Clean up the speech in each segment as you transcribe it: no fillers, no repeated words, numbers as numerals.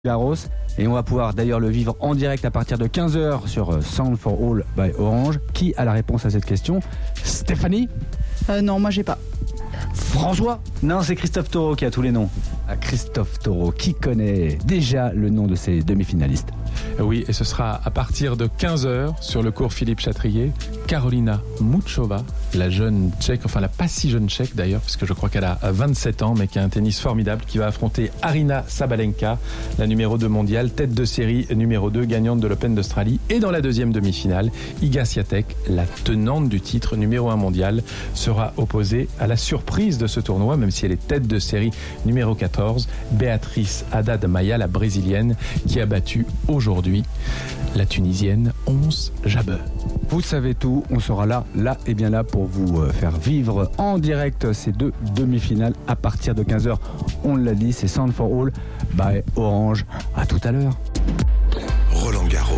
Garros, et on va pouvoir d'ailleurs le vivre en direct à partir de 15h sur Sound for All by Orange. Qui a la réponse à cette question? Stéphanie? Non, moi j'ai pas. François? Non, c'est Christophe Taureau qui a tous les noms. Christophe Taureau, qui connaît déjà le nom de ses demi-finalistes? Oui, et ce sera à partir de 15h sur le cours Philippe Chatrier. Karolina Muchova, la jeune tchèque, enfin la pas si jeune tchèque d'ailleurs, parce que je crois qu'elle a 27 ans, mais qui a un tennis formidable, qui va affronter Aryna Sabalenka, la numéro 2 mondiale, tête de série numéro 2, gagnante de l'Open d'Australie. Et dans la deuxième demi-finale, Iga Swiatek, la tenante du titre numéro 1 mondial, sera opposée à la surprise de ce tournoi, même si elle est tête de série numéro 14, Beatriz Haddad Maia, la brésilienne, qui a battu aujourd'hui la tunisienne Ons Jabeur. Vous savez tout, on sera là et bien là pour vous faire vivre en direct ces deux demi-finales à partir de 15h. On l'a dit, c'est Sound for All by Orange. À tout à l'heure. Roland Garros.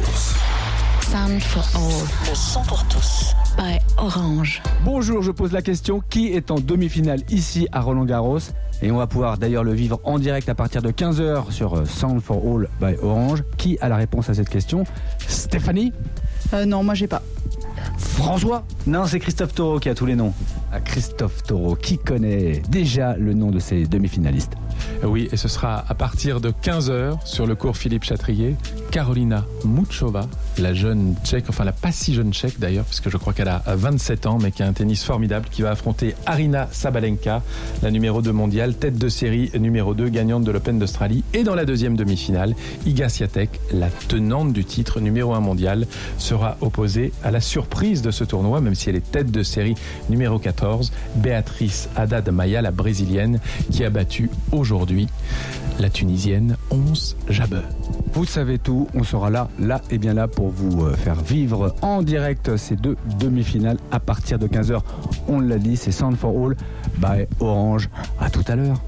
Sound for All. Le son pour tous. By Orange. Bonjour, je pose la question, qui est en demi-finale ici à Roland Garros? Et on va pouvoir d'ailleurs le vivre en direct à partir de 15h sur Sound for All by Orange. Qui a la réponse à cette question? Stéphanie? Non, moi j'ai pas. François? Non, c'est Christophe Taureau qui a tous les noms. Christophe Taureau, qui connaît déjà le nom de ses demi-finalistes? Oui, et ce sera à partir de 15h sur le cours Philippe Chatrier. Karolina Muchova, la jeune tchèque, enfin la pas si jeune tchèque d'ailleurs, parce que je crois qu'elle a 27 ans, mais qui a un tennis formidable, qui va affronter Aryna Sabalenka, la numéro 2 mondiale, tête de série numéro 2, gagnante de l'Open d'Australie. Et dans la deuxième demi-finale, Iga Swiatek, la tenante du titre numéro 1 mondial, sera opposée à la surprise de ce tournoi, même si elle est tête de série numéro 14, Beatriz Haddad Maia, la brésilienne, qui a battu aujourd'hui la tunisienne Ons Jabeur. Vous savez tout, on sera là et bien là pour vous faire vivre en direct ces deux demi-finales à partir de 15h. On l'a dit, c'est Sound for All by Orange. À tout à l'heure.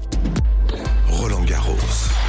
Roland Garros.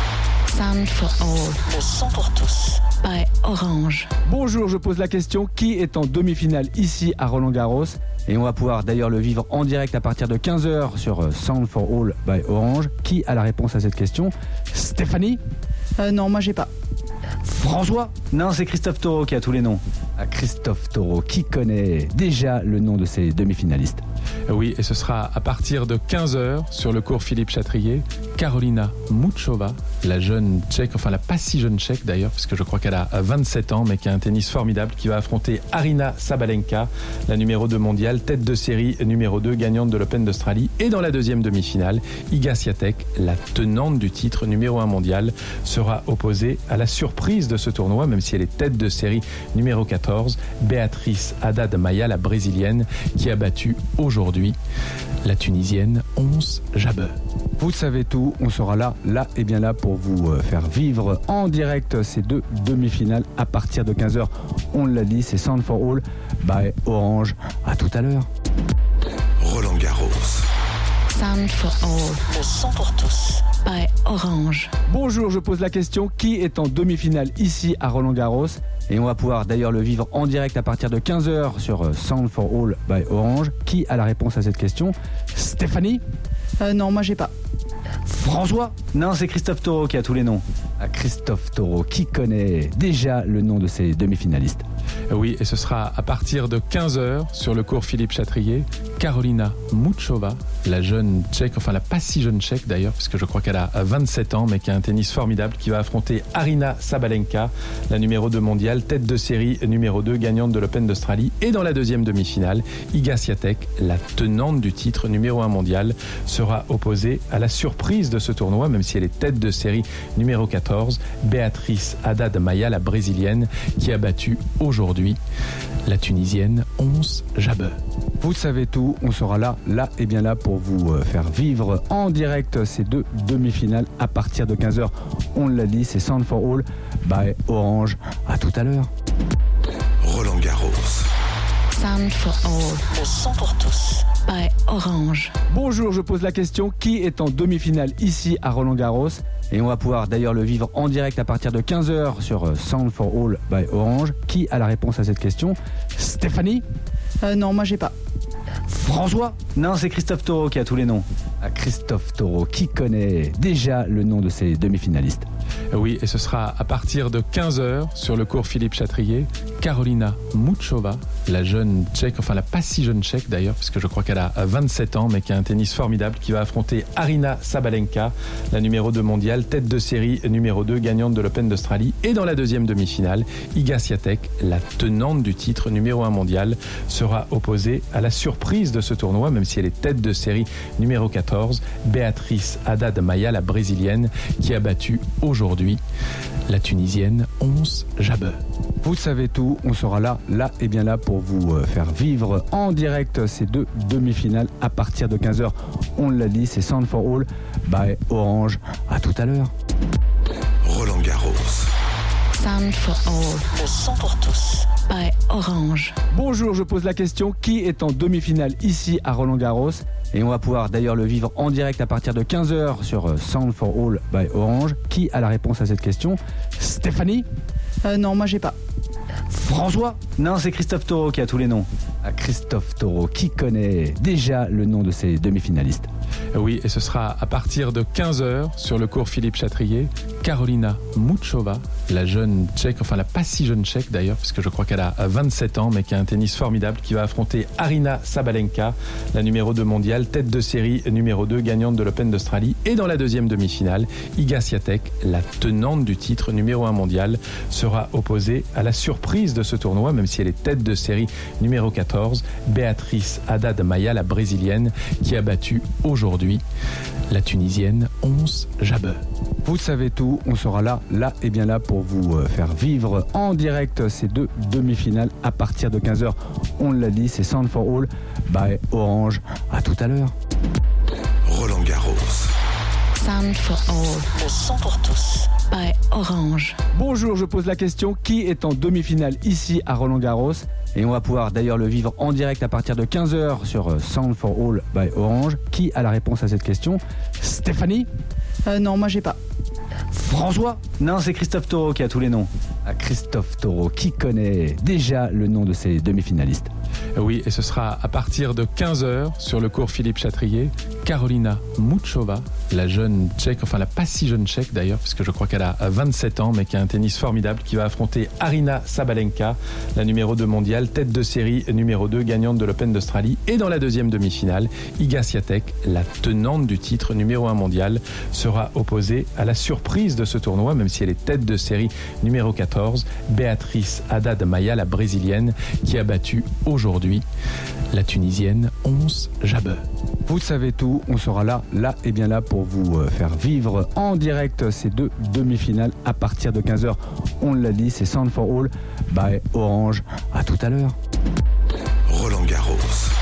Sound for All. Le son pour tous. By Orange. Bonjour, je pose la question, qui est en demi-finale ici à Roland Garros? Et on va pouvoir d'ailleurs le vivre en direct à partir de 15h sur Sound for All by Orange. Qui a la réponse à cette question? Stéphanie? Non, moi j'ai pas. François? Non, c'est Christophe Taureau qui a tous les noms. Christophe Taureau, qui connaît déjà le nom de ses demi-finalistes? Oui, et ce sera à partir de 15h sur le cours Philippe Chatrier. Karolina Muchova, la jeune tchèque, enfin la pas si jeune tchèque d'ailleurs, parce que je crois qu'elle a 27 ans, mais qui a un tennis formidable, qui va affronter Aryna Sabalenka, la numéro 2 mondiale, tête de série numéro 2, gagnante de l'Open d'Australie. Et dans la deuxième demi-finale, Iga Swiatek, la tenante du titre numéro 1 mondial, sera opposée à la surprise de ce tournoi, même si elle est tête de série numéro 14, Beatriz Haddad Maia, la brésilienne, qui a battu aujourd'hui la tunisienne Ons Jabeur. Vous savez tout, on sera là et bien là pour vous faire vivre en direct ces deux demi-finales à partir de 15h. On l'a dit, c'est Sound for All by Orange. À tout à l'heure. Roland Garros. Sound for All. Le son pour tous. By Orange. Bonjour, je pose la question, qui est en demi-finale ici à Roland Garros? Et on va pouvoir d'ailleurs le vivre en direct à partir de 15h sur Sound for All by Orange. Qui a la réponse à cette question? Stéphanie? Non, moi j'ai pas. François? Non, c'est Christophe Taureau qui a tous les noms. Christophe Taureau, qui connaît déjà le nom de ses demi-finalistes? Oui, et ce sera à partir de 15h sur le cours Philippe Chatrier. Karolina Muchova, la jeune tchèque, enfin la pas si jeune tchèque d'ailleurs, parce que je crois qu'elle a 27 ans, mais qui a un tennis formidable, qui va affronter Aryna Sabalenka, la numéro 2 mondiale, tête de série numéro 2, gagnante de l'Open d'Australie. Et dans la deuxième demi-finale, Iga Swiatek, la tenante du titre numéro 1 mondial, sera opposée à la surprise de ce tournoi, même si elle est tête de série numéro 14, Beatriz Haddad Maia, la brésilienne, qui a battu aujourd'hui la tunisienne Ons Jabeur. Vous savez tout, on sera là et bien là pour vous faire vivre en direct ces deux demi-finales à partir de 15h. On l'a dit, c'est Sound for All by Orange. À tout à l'heure. Roland Garros. Sound for All. Le son pour tous. By Orange. Bonjour, je pose la question, qui est en demi-finale ici à Roland Garros? Et on va pouvoir d'ailleurs le vivre en direct à partir de 15h sur Sound for All by Orange. Qui a la réponse à cette question? Stéphanie? Non, moi j'ai pas. François? Non, c'est Christophe Taureau qui a tous les noms. Christophe Taureau, qui connaît déjà le nom de ses demi-finalistes? Oui, et ce sera à partir de 15h sur le cours Philippe Chatrier. Karolina Muchova, la jeune tchèque, enfin la pas si jeune tchèque d'ailleurs, parce que je crois qu'elle a 27 ans, mais qui a un tennis formidable, qui va affronter Aryna Sabalenka, la numéro 2 mondiale, tête de série numéro 2, gagnante de l'Open d'Australie. Et dans la deuxième demi-finale, Iga Swiatek, la tenante du titre numéro 1 mondial, sera opposée à la surprise de ce tournoi, même si elle est tête de série numéro 14, Beatriz Haddad Maia, la brésilienne, qui a battu aujourd'hui la tunisienne Ons Jabeur. Vous savez tout, on sera là et bien là pour vous faire vivre en direct ces deux demi-finales à partir de 15h. On l'a dit, c'est Sound for All by Orange. À tout à l'heure. Roland Garros. Sound for All Le son pour tous. by Orange. Bonjour, je pose la question, qui est en demi-finale ici à Roland Garros? Et on va pouvoir d'ailleurs le vivre en direct à partir de 15h sur Sound for All by Orange. Qui a la réponse à cette question? Stéphanie? Non, moi j'ai pas. François? Non, c'est Christophe Taureau qui a tous les noms. Christophe Taureau, qui connaît déjà le nom de ces demi-finalistes? Oui, et ce sera à partir de 15h sur le cours Philippe Chatrier. Karolina Muchova, la jeune tchèque, enfin la pas si jeune tchèque d'ailleurs, parce que je crois qu'elle a 27 ans, mais qui a un tennis formidable, qui va affronter Aryna Sabalenka, la numéro 2 mondiale, tête de série numéro 2, gagnante de l'Open d'Australie. Et dans la deuxième demi-finale, Iga Swiatek, la tenante du titre numéro 1 mondial, sera opposée à la surprise de ce tournoi, même si elle est tête de série numéro 14, Beatriz Haddad Maia, la brésilienne, qui a battu aujourd'hui la tunisienne Ons Jabeur. Vous savez tout, on sera là et bien là pour vous faire vivre en direct ces deux demi-finales à partir de 15h. On l'a dit, c'est Sound for All by Orange. À tout à l'heure. Roland Garros. Sound for All Le son pour tous. by Orange. Bonjour, je pose la question, qui est en demi-finale ici à Roland Garros? Et on va pouvoir d'ailleurs le vivre en direct à partir de 15h sur Sound for All by Orange. Qui a la réponse à cette question? Stéphanie? Non, moi j'ai pas. François? Non, c'est Christophe Taureau qui a tous les noms. Christophe Taureau, qui connaît déjà le nom de ces demi-finalistes? Oui, et ce sera à partir de 15h sur le cours Philippe Chatrier. Karolina Muchova, la jeune tchèque, enfin la pas si jeune tchèque d'ailleurs, parce que je crois qu'elle a 27 ans, mais qui a un tennis formidable, qui va affronter Aryna Sabalenka, la numéro 2 mondiale, tête de série numéro 2, gagnante de l'Open d'Australie. Et dans la deuxième demi-finale, Iga Swiatek, la tenante du titre numéro 1 mondial, sera opposée à la surprise de ce tournoi, même si elle est tête de série numéro 14, Beatriz Haddad Maia, la brésilienne, qui a battu aujourd'hui la tunisienne Ons Jabeur. Vous savez tout, on sera là et bien là pour vous faire vivre en direct ces deux demi-finales à partir de 15h. On l'a dit, c'est Sound for All by Orange. À tout à l'heure. Roland Garros.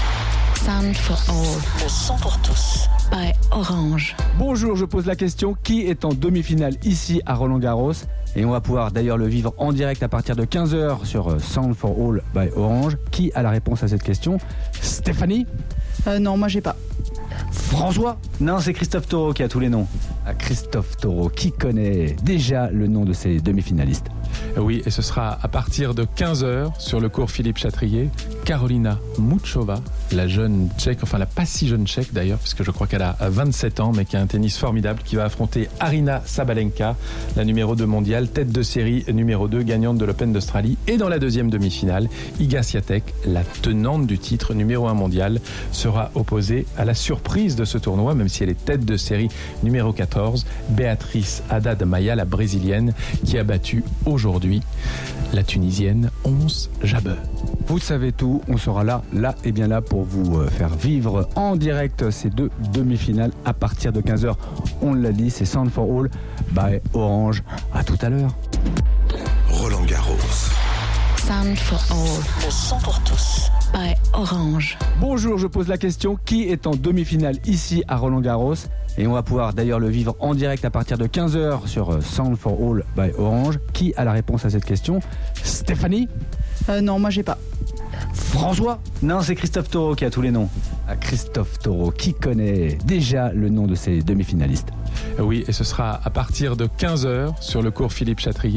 Sound for All Le son pour tous. by Orange. Bonjour, je pose la question, qui est en demi-finale ici à Roland Garros? Et on va pouvoir d'ailleurs le vivre en direct à partir de 15h sur Sound for All by Orange. Qui a la réponse à cette question? Stéphanie? Non, moi j'ai pas. François? Non, c'est Christophe Taureau qui a tous les noms. Christophe Taureau, qui connaît déjà le nom de ces demi-finalistes? Oui, et ce sera à partir de 15h sur le cours Philippe Chatrier. Karolina Muchova, la jeune tchèque, enfin la pas si jeune tchèque d'ailleurs, parce que je crois qu'elle a 27 ans, mais qui a un tennis formidable, qui va affronter Aryna Sabalenka, la numéro 2 mondiale, tête de série numéro 2, gagnante de l'Open d'Australie. Et dans la deuxième demi-finale, Iga Swiatek, la tenante du titre numéro 1 mondial, sera opposée à la surprise de ce tournoi, même si elle est tête de série numéro 14, Beatriz Haddad Maia, la brésilienne, qui a battu aujourd'hui la tunisienne Ons Jabeur. Vous savez tout, on sera là et bien là pour vous faire vivre en direct ces deux demi-finales à partir de 15h. On l'a dit, c'est Sound for All by Orange. À tout à l'heure. Roland Garros. Sound for All Le son pour tous. by Orange. Bonjour, je pose la question, qui est en demi-finale ici à Roland Garros? Et on va pouvoir d'ailleurs le vivre en direct à partir de 15h sur Sound for All by Orange. Qui a la réponse à cette question? Stéphanie? Non, moi j'ai pas. François? Non, c'est Christophe Taureau qui a tous les noms. Christophe Taureau, qui connaît déjà le nom de ces demi-finalistes? Oui, et ce sera à partir de 15h sur le cours Philippe Chatrier.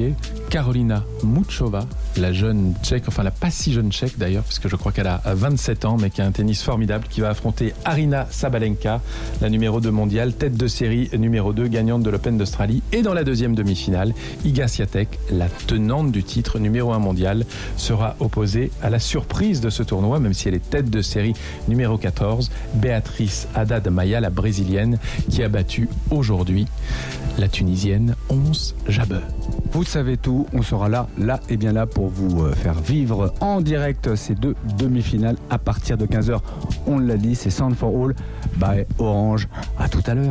Karolina Muchova, la jeune tchèque, enfin la pas si jeune tchèque d'ailleurs, parce que je crois qu'elle a 27 ans, mais qui a un tennis formidable, qui va affronter Aryna Sabalenka, la numéro 2 mondiale, tête de série numéro 2, gagnante de l'Open d'Australie. Et dans la deuxième demi-finale, Iga Swiatek, la tenante du titre numéro 1 mondial, sera opposée à la surprise de ce tournoi, même si elle est tête de série numéro 14, Beatriz Haddad Maia, la brésilienne, qui a battu aujourd'hui la tunisienne Ons Jabeur. Vous savez tout, on sera là et bien là pour vous faire vivre en direct ces deux demi-finales à partir de 15h. On l'a dit, c'est Sound for All by Orange. À tout à l'heure.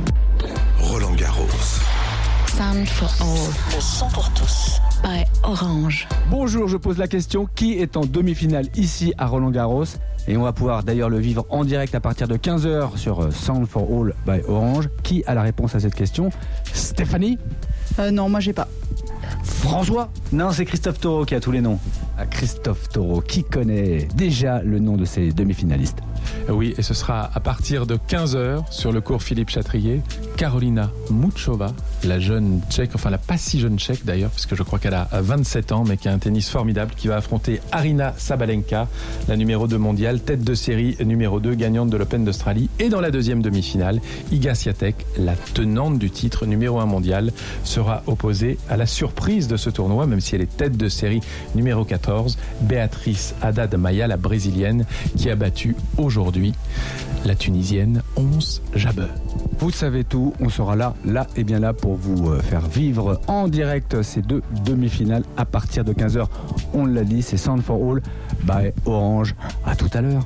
Roland Garros. Sound for All Le son pour tous. by Orange. Bonjour, je pose la question, qui est en demi-finale ici à Roland Garros? Et on va pouvoir d'ailleurs le vivre en direct à partir de 15h sur Sound for All by Orange. Qui a la réponse à cette question? Stéphanie? Non, moi j'ai pas. François? Non, c'est Christophe Taureau qui a tous les noms. Christophe Taureau, qui connaît déjà le nom de ces demi-finalistes? Oui, et ce sera à partir de 15h sur le cours Philippe Chatrier. Karolina Muchova, la jeune tchèque, enfin la pas si jeune tchèque d'ailleurs, parce que je crois qu'elle a 27 ans, mais qui a un tennis formidable, qui va affronter Aryna Sabalenka, la numéro 2 mondiale, tête de série numéro 2, gagnante de l'Open d'Australie. Et dans la deuxième demi-finale, Iga Swiatek, la tenante du titre numéro 1 mondial, sera opposée à la surprise de ce tournoi, même si elle est tête de série numéro 14, Beatriz Haddad Maia, la brésilienne, qui a battu aujourd'hui la tunisienne Ons Jabeur. Vous savez tout, on sera là et bien là pour vous faire vivre en direct ces deux demi-finales à partir de 15h. On l'a dit, c'est Sound for All by Orange. À tout à l'heure.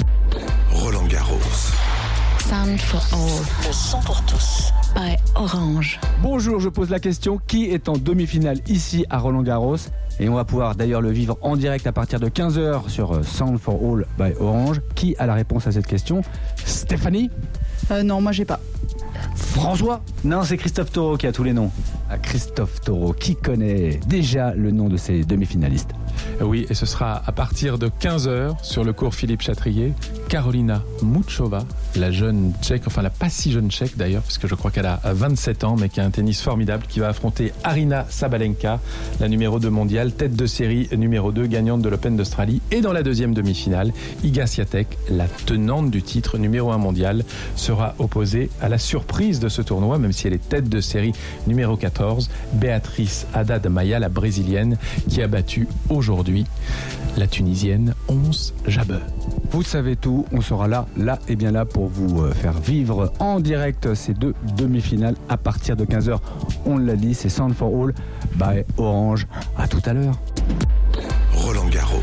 Roland Garros. Sound for All Le son pour tous. by Orange. Bonjour, je pose la question, qui est en demi-finale ici à Roland Garros? Et on va pouvoir d'ailleurs le vivre en direct à partir de 15h sur Sound for All by Orange. Qui a la réponse à cette question? Stéphanie? Non, moi j'ai pas. François? Non, c'est Christophe Taureau qui a tous les noms. Christophe Taureau, qui connaît déjà le nom de ces demi-finalistes? Oui, et ce sera à partir de 15h sur le cours Philippe Chatrier. Karolina Muchova, la jeune tchèque, enfin la pas si jeune tchèque d'ailleurs, parce que je crois qu'elle a 27 ans, mais qui a un tennis formidable, qui va affronter Aryna Sabalenka, la numéro 2 mondiale, tête de série numéro 2, gagnante de l'Open d'Australie. Et dans la deuxième demi-finale, Iga Swiatek, la tenante du titre numéro 1 mondial, sera opposée à la surprise de ce tournoi, même si elle est tête de série numéro 14, Beatriz Haddad Maia, la brésilienne, qui a battu aujourd'hui la tunisienne Ons Jabeur. Vous savez tout, on sera là et bien là pour vous faire vivre en direct ces deux demi-finales à partir de 15h. On l'a dit, c'est Sound for All by Orange. À tout à l'heure. Roland Garros.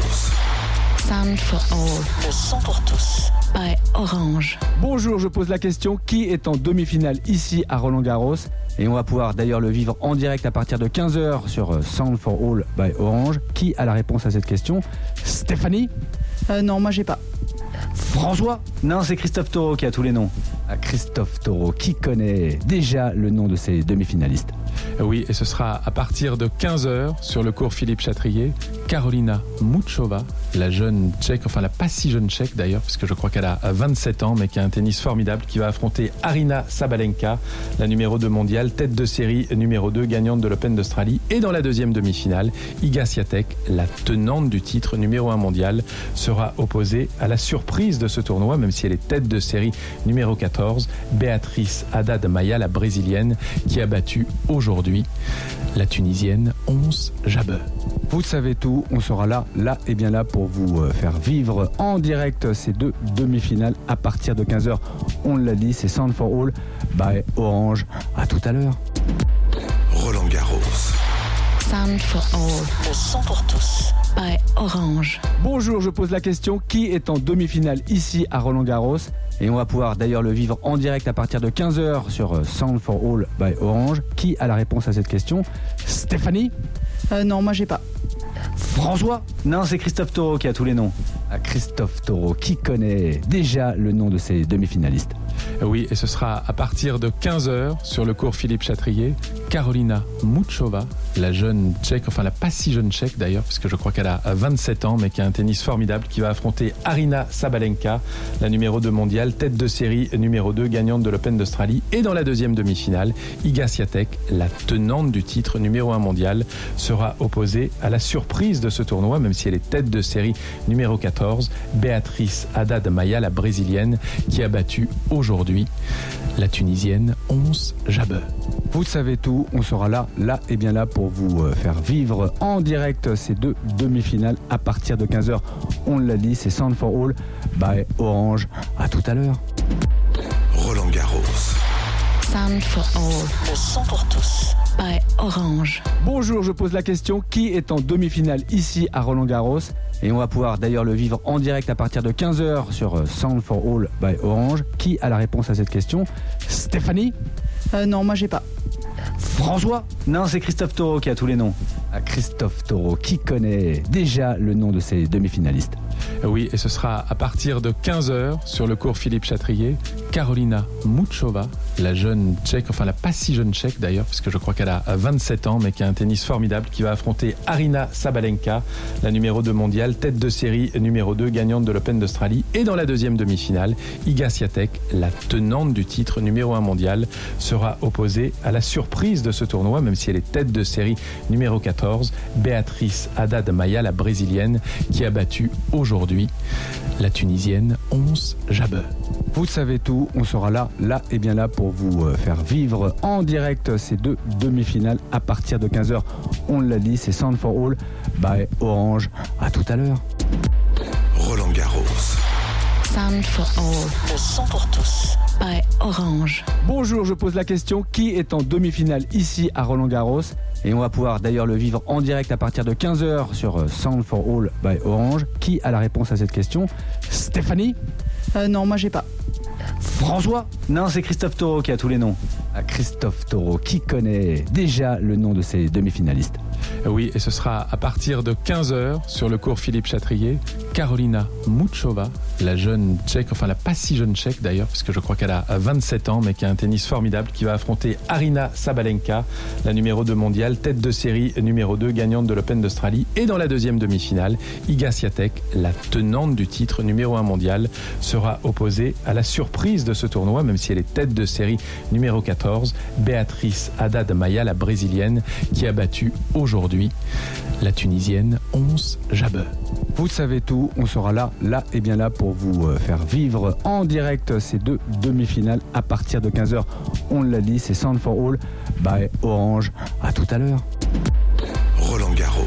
Sound for All Le son pour tous. by Orange. Bonjour, je pose la question, qui est en demi-finale ici à Roland Garros? Et on va pouvoir d'ailleurs le vivre en direct à partir de 15h sur Sound for All by Orange. Qui a la réponse à cette question? Stéphanie? Non, moi j'ai pas. François? Non, c'est Christophe Taureau qui a tous les noms. Christophe Taureau, qui connaît déjà le nom de ces demi-finalistes? Oui, et ce sera à partir de 15h sur le cours Philippe Chatrier. Karolina Muchova, la jeune tchèque, enfin la pas si jeune tchèque d'ailleurs, parce que je crois qu'elle a 27 ans, mais qui a un tennis formidable, qui va affronter Aryna Sabalenka, la numéro 2 mondiale, tête de série numéro 2, gagnante de l'Open d'Australie. Et dans la deuxième demi-finale, Iga Swiatek, la tenante du titre numéro 1 mondial, sera opposée à la surprise de ce tournoi, même si elle est tête de série numéro 14, Beatriz Haddad Maia, la brésilienne, qui a battu aujourd'hui la tunisienne Ons Jabeur. Vous savez tout, on sera là et bien là pour vous faire vivre en direct ces deux demi-finales à partir de 15h. On l'a dit, c'est Sound for All by Orange. À tout à l'heure. Roland Garros. Sound for All Le son pour tous. by Orange. Bonjour, je pose la question, qui est en demi-finale ici à Roland Garros? Et on va pouvoir d'ailleurs le vivre en direct à partir de 15h sur Sound for All by Orange. Qui a la réponse à cette question? Stéphanie? Non, moi j'ai pas. François? Non, c'est Christophe Taureau qui a tous les noms. Christophe Taureau, qui connaît déjà le nom de ces demi-finalistes? Oui, et ce sera à partir de 15h sur le cours Philippe Chatrier. Karolina Muchova, la jeune tchèque, enfin la pas si jeune tchèque d'ailleurs, parce que je crois qu'elle a 27 ans, mais qui a un tennis formidable, qui va affronter Aryna Sabalenka, la numéro 2 mondiale, tête de série numéro 2, gagnante de l'Open d'Australie. Et dans la deuxième demi-finale, Iga Swiatek, la tenante du titre numéro 1 mondial, sera opposée à la surprise de ce tournoi, même si elle est tête de série numéro 14, Beatriz Haddad Maia, la brésilienne, qui a battu aujourd'hui la tunisienne Ons Jabeur. Vous savez tout, on sera là et bien là pour vous faire vivre en direct ces deux demi-finales à partir de 15h. On l'a dit, c'est Sound for All by Orange. À tout à l'heure. Roland Garros. Sound for All Le son pour tous. by Orange. Bonjour, je pose la question, qui est en demi-finale ici à Roland Garros? Et on va pouvoir d'ailleurs le vivre en direct à partir de 15h sur Sound for All by Orange. Qui a la réponse à cette question? Stéphanie? Non, moi j'ai pas. François? Non, c'est Christophe Taureau qui a tous les noms. Christophe Taureau, qui connaît déjà le nom de ces demi-finalistes? Oui, et ce sera à partir de 15h sur le cours Philippe Chatrier. Karolina Muchova, la jeune tchèque, enfin la pas si jeune tchèque d'ailleurs, parce que je crois qu'elle a 27 ans, mais qui a un tennis formidable, qui va affronter Aryna Sabalenka, la numéro 2 mondiale, tête de série numéro 2, gagnante de l'Open d'Australie. Et dans la deuxième demi-finale, Iga Swiatek, la tenante du titre numéro 1 mondial, sera opposée à la surprise de ce tournoi, même si elle est tête de série numéro 14, Beatriz Haddad Maia, la brésilienne, qui a battu aujourd'hui la tunisienne Ons Jabeur. Vous savez tout, on sera là et bien là pour vous faire vivre en direct ces deux demi-finales à partir de 15h. On l'a dit, c'est Sound for All by Orange. À tout à l'heure. Roland Garros. Sound for All Le son pour tous. by Orange. Bonjour, je pose la question, qui est en demi-finale ici à Roland Garros? Et on va pouvoir d'ailleurs le vivre en direct à partir de 15h sur Sound for All by Orange. Qui a la réponse à cette question? Stéphanie? Non, moi j'ai pas. François? Non, c'est Christophe Taureau qui a tous les noms. Christophe Taureau, qui connaît déjà le nom de ces demi-finalistes? Oui, et ce sera à partir de 15h sur le cours Philippe Chatrier. Karolina Muchova, la jeune tchèque, enfin la pas si jeune tchèque d'ailleurs, parce que je crois qu'elle a 27 ans, mais qui a un tennis formidable, qui va affronter Aryna Sabalenka, la numéro 2 mondiale, tête de série numéro 2, gagnante de l'Open d'Australie. Et dans la deuxième demi-finale, Iga Swiatek, la tenante du titre numéro 1 mondial, sera opposée à la surprise de ce tournoi, même si elle est tête de série numéro 14, Beatriz Haddad Maia, la brésilienne, qui a battu aujourd'hui la tunisienne Ons Jabeur. Vous savez tout, on sera là et bien là pour vous faire vivre en direct ces deux demi-finales à partir de 15h. On l'a dit, c'est Sound for All by Orange. À tout à l'heure. Roland Garros.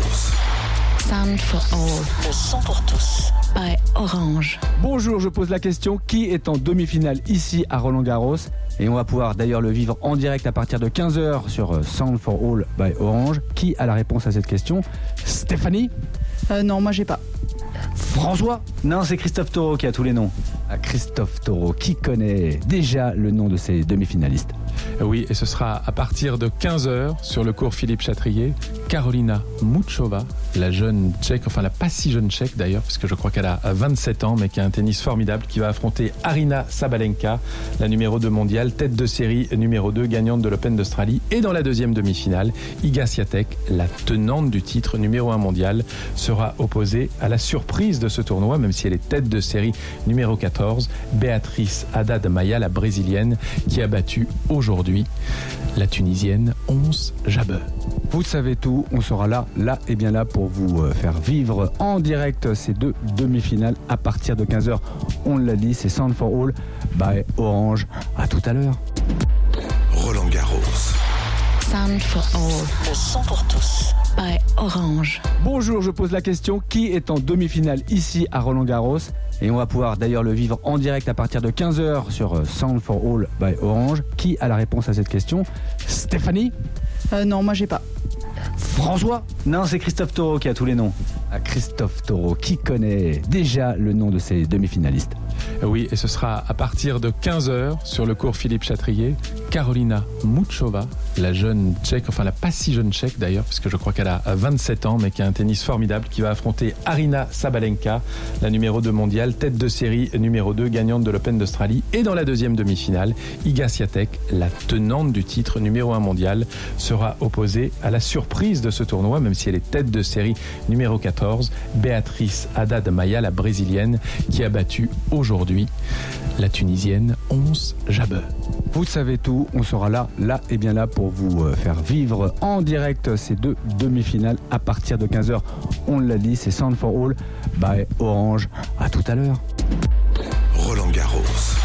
Sound for All Le son pour tous. by Orange. Bonjour, je pose la question, qui est en demi-finale ici à Roland Garros? Et on va pouvoir d'ailleurs le vivre en direct à partir de 15h sur Sound for All by Orange. Qui a la réponse à cette question? Stéphanie? Non, moi j'ai pas. François? Non, c'est Christophe Taureau qui a tous les noms. Christophe Taureau, qui connaît déjà le nom de ces demi-finalistes? Oui, et ce sera à partir de 15h sur le cours Philippe Chatrier. Karolina Muchova, la jeune tchèque, enfin la pas si jeune tchèque d'ailleurs, parce que je crois qu'elle a 27 ans, mais qui a un tennis formidable, qui va affronter Aryna Sabalenka, la numéro 2 mondiale, tête de série numéro 2, gagnante de l'Open d'Australie. Et dans la deuxième demi-finale, Iga Swiatek, la tenante du titre numéro 1 mondial, sera opposée à la surprise de ce tournoi, même si elle est tête de série numéro 14, Beatriz Haddad Maia, la brésilienne, qui a battu aujourd'hui la tunisienne Ons Jabeur. Vous savez tout, on sera là et bien là pour vous faire vivre en direct ces deux demi-finales à partir de 15h. On l'a dit, c'est Sound for All by Orange. À tout à l'heure. Roland Garros. Sound for All Le son pour tous. by Orange. Bonjour, je pose la question, qui est en demi-finale ici à Roland Garros? Et on va pouvoir d'ailleurs le vivre en direct à partir de 15h sur Sound for All by Orange. Qui a la réponse à cette question? Stéphanie? Non, moi j'ai pas. François? Non, c'est Christophe Taureau qui a tous les noms. Christophe Taureau, qui connaît déjà le nom de ces demi-finalistes? Oui, et ce sera à partir de 15h sur le cours Philippe Chatrier. Karolina Muchova, la jeune tchèque, enfin la pas si jeune tchèque d'ailleurs, parce que je crois qu'elle a 27 ans, mais qui a un tennis formidable, qui va affronter Aryna Sabalenka, la numéro 2 mondiale, tête de série numéro 2, gagnante de l'Open d'Australie. Et dans la deuxième demi-finale, Iga Swiatek, la tenante du titre numéro 1 mondial, sera opposée à la surprise de ce tournoi, même si elle est tête de série numéro 14, Beatriz Haddad Maia, la brésilienne, qui a battu aujourd'hui la tunisienne Ons Jabeur. Vous savez tout, on sera là et bien là pour vous faire vivre en direct ces deux demi-finales à partir de 15h. On l'a dit, c'est Sound for All by Orange. À tout à l'heure. Roland Garros.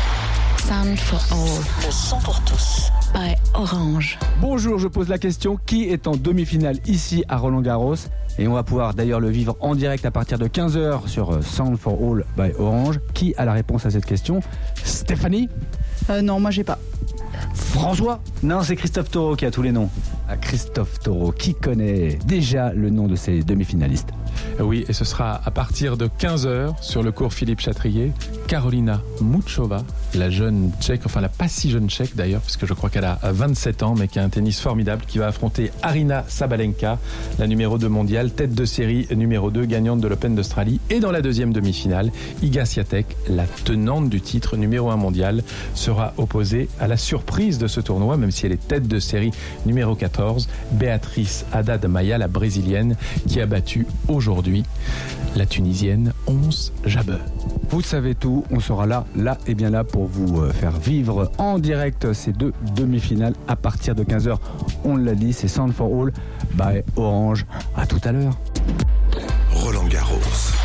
Sound for All Le son pour tous. by Orange. Bonjour, je pose la question, qui est en demi-finale ici à Roland Garros? Et on va pouvoir d'ailleurs le vivre en direct à partir de 15h sur Sound for All by Orange. Qui a la réponse à cette question? Stéphanie? Non, moi j'ai pas. François? Non, c'est Christophe Taureau qui a tous les noms. Christophe Taureau, qui connaît déjà le nom de ces demi-finalistes? Oui, et ce sera à partir de 15h sur le cours Philippe Chatrier, Karolina Muchova, la jeune tchèque, enfin la pas si jeune tchèque d'ailleurs, parce que je crois qu'elle a 27 ans, mais qui a un tennis formidable, qui va affronter Aryna Sabalenka, la numéro 2 mondiale, tête de série numéro 2, gagnante de l'Open d'Australie. Et dans la deuxième demi-finale, Iga Swiatek, la tenante du titre numéro 1 mondial, sera opposée à la surprise de ce tournoi, même si elle est tête de série numéro 14, Beatriz Haddad Maia, la brésilienne, qui a battu aujourd'hui la tunisienne Ons Jabeur. Vous savez tout, on sera là et bien là pour vous faire vivre en direct ces deux demi-finales à partir de 15h. On l'a dit, c'est Sound for All by Orange. À tout à l'heure. Roland Garros.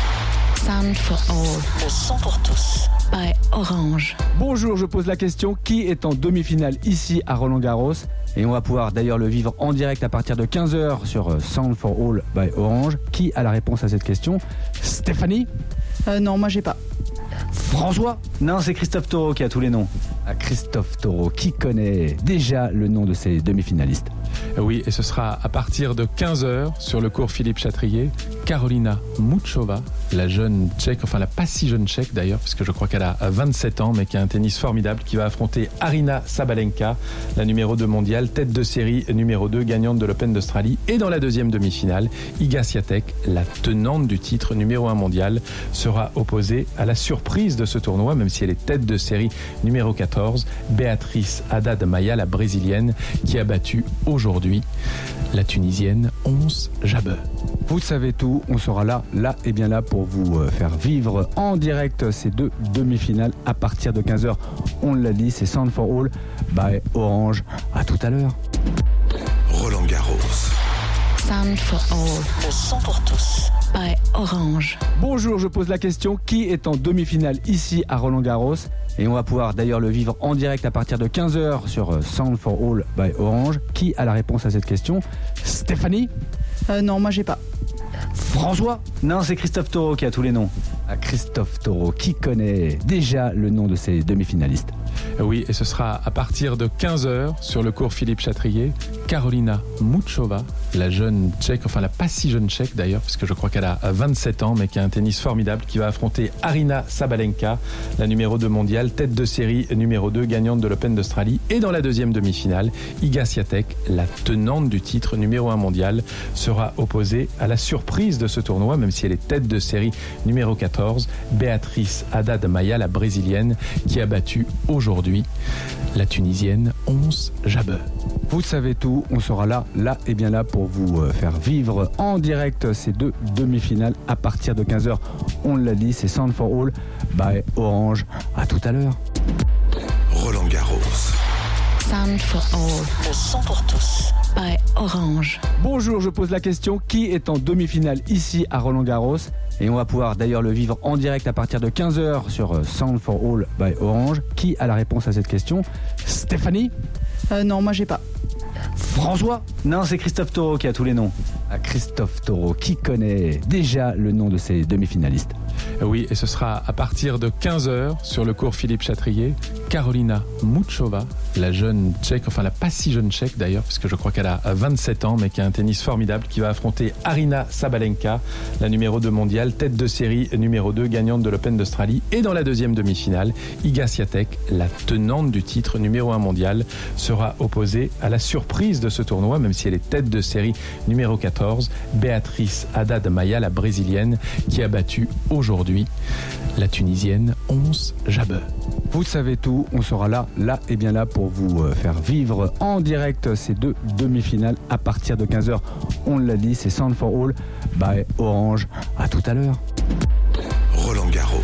Sound for All Le son pour tous. by Orange. Bonjour, je pose la question, qui est en demi-finale ici à Roland Garros? Et on va pouvoir d'ailleurs le vivre en direct à partir de 15h sur Sound for All by Orange. Qui a la réponse à cette question? Stéphanie? Non, moi j'ai pas. François? Non, c'est Christophe Taureau qui a tous les noms. Christophe Taureau, qui connaît déjà le nom de ces demi-finalistes? Oui, et ce sera à partir de 15h sur le cours Philippe Chatrier, Karolina Muchova, la jeune tchèque, enfin la pas si jeune tchèque d'ailleurs, parce que je crois qu'elle a 27 ans, mais qui a un tennis formidable, qui va affronter Aryna Sabalenka, la numéro 2 mondiale, tête de série numéro 2, gagnante de l'Open d'Australie. Et dans la deuxième demi-finale, Iga Swiatek, la tenante du titre numéro 1 mondial, sera opposée à la surprise de ce tournoi, même si elle est tête de série numéro 14, Beatriz Haddad Maia, la brésilienne, qui a battu aujourd'hui la tunisienne Ons Jabeur. Vous savez tout, on sera là et bien là pour vous faire vivre en direct ces deux demi-finales à partir de 15h. On l'a dit, c'est Sound for All by Orange. À tout à l'heure. Roland Garros. Sound for All Le son pour tous. by Orange. Bonjour, je pose la question, qui est en demi-finale ici à Roland Garros? Et on va pouvoir d'ailleurs le vivre en direct à partir de 15h sur Sound for All by Orange. Qui a la réponse à cette question? Stéphanie? Non, moi j'ai pas. François? Non, c'est Christophe Taureau qui a tous les noms. Christophe Taureau, qui connaît déjà le nom de ces demi-finalistes? Oui, et ce sera à partir de 15h sur le cours Philippe Chatrier, Karolina Muchova, la jeune tchèque, enfin la pas si jeune tchèque d'ailleurs, parce que je crois qu'elle a 27 ans, mais qui a un tennis formidable, qui va affronter Aryna Sabalenka, la numéro 2 mondiale, tête de série numéro 2, gagnante de l'Open d'Australie. Et dans la deuxième demi-finale, Iga Swiatek, la tenante du titre numéro 1 mondial, sera opposée à la surprise de ce tournoi, même si elle est tête de série numéro 14, Beatriz Haddad Maia, la brésilienne, qui a battu aujourd'hui la tunisienne Ons Jabeur. Vous savez tout, on sera là et bien là pour vous faire vivre en direct ces deux demi-finales à partir de 15h. On l'a dit, c'est Sound for All by Orange. À tout à l'heure. Roland Garros. Sound for All Le son pour tous. by Orange. Bonjour, je pose la question, qui est en demi-finale ici à Roland Garros? Et on va pouvoir d'ailleurs le vivre en direct à partir de 15h sur Sound for All by Orange. Qui a la réponse à cette question? Stéphanie? Non, moi j'ai pas. François? Non, c'est Christophe Taureau qui a tous les noms. Christophe Taureau, qui connaît déjà le nom de ces demi-finalistes? Oui, et ce sera à partir de 15h sur le cours Philippe Chatrier, Karolina Muchova, la jeune tchèque, enfin la pas si jeune tchèque d'ailleurs, parce que je crois qu'elle a 27 ans, mais qui a un tennis formidable, qui va affronter Aryna Sabalenka, la numéro 2 mondiale, tête de série numéro 2, gagnante de l'Open d'Australie. Et dans la deuxième demi-finale, Iga Swiatek, la tenante du titre numéro 1 mondial, sera opposée à la surprise de ce tournoi, même si elle est tête de série numéro 14, Beatriz Haddad Maia, la brésilienne, qui a battu aujourd'hui la tunisienne Ons Jabeur. Vous savez tout, on sera là et bien là pour vous faire vivre en direct ces deux demi-finales à partir de 15h. On l'a dit, c'est Sound for All by Orange. À tout à l'heure. Roland Garros.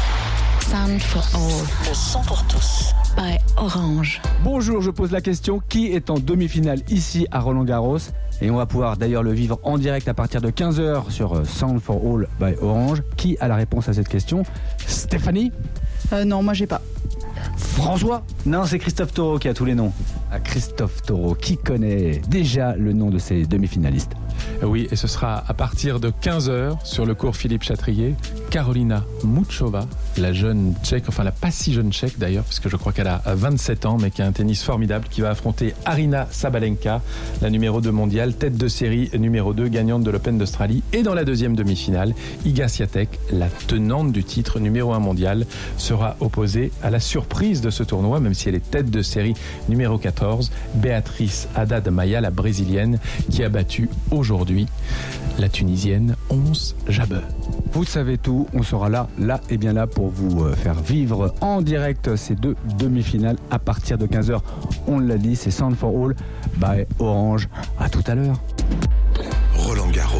Sound for All Le son pour tous. by Orange. Bonjour, je pose la question, qui est en demi-finale ici à Roland Garros? Et on va pouvoir d'ailleurs le vivre en direct à partir de 15h sur Sound for All by Orange. Qui a la réponse à cette question? Stéphanie? Non, moi j'ai pas. François? Non, c'est Christophe Taureau qui a tous les noms. Christophe Taureau, qui connaît déjà le nom de ces demi-finalistes? Oui, et ce sera à partir de 15h sur le cours Philippe Chatrier. Karolina Muchova, la jeune tchèque, enfin la pas si jeune tchèque d'ailleurs, parce que je crois qu'elle a 27 ans, mais qui a un tennis formidable, qui va affronter Aryna Sabalenka, la numéro 2 mondiale, tête de série numéro 2, gagnante de l'Open d'Australie. Et dans la deuxième demi-finale, Iga Swiatek, la tenante du titre numéro 1 mondial, sera opposée à la surprise de ce tournoi, même si elle est tête de série numéro 14, Beatriz Haddad Maia, la brésilienne, qui a battu aujourd'hui la tunisienne Ons Jabeur. Vous savez tout, on sera là et bien là pour vous faire vivre en direct ces deux demi-finales à partir de 15h. On l'a dit, c'est Sound for All by Orange. À tout à l'heure. Roland Garros.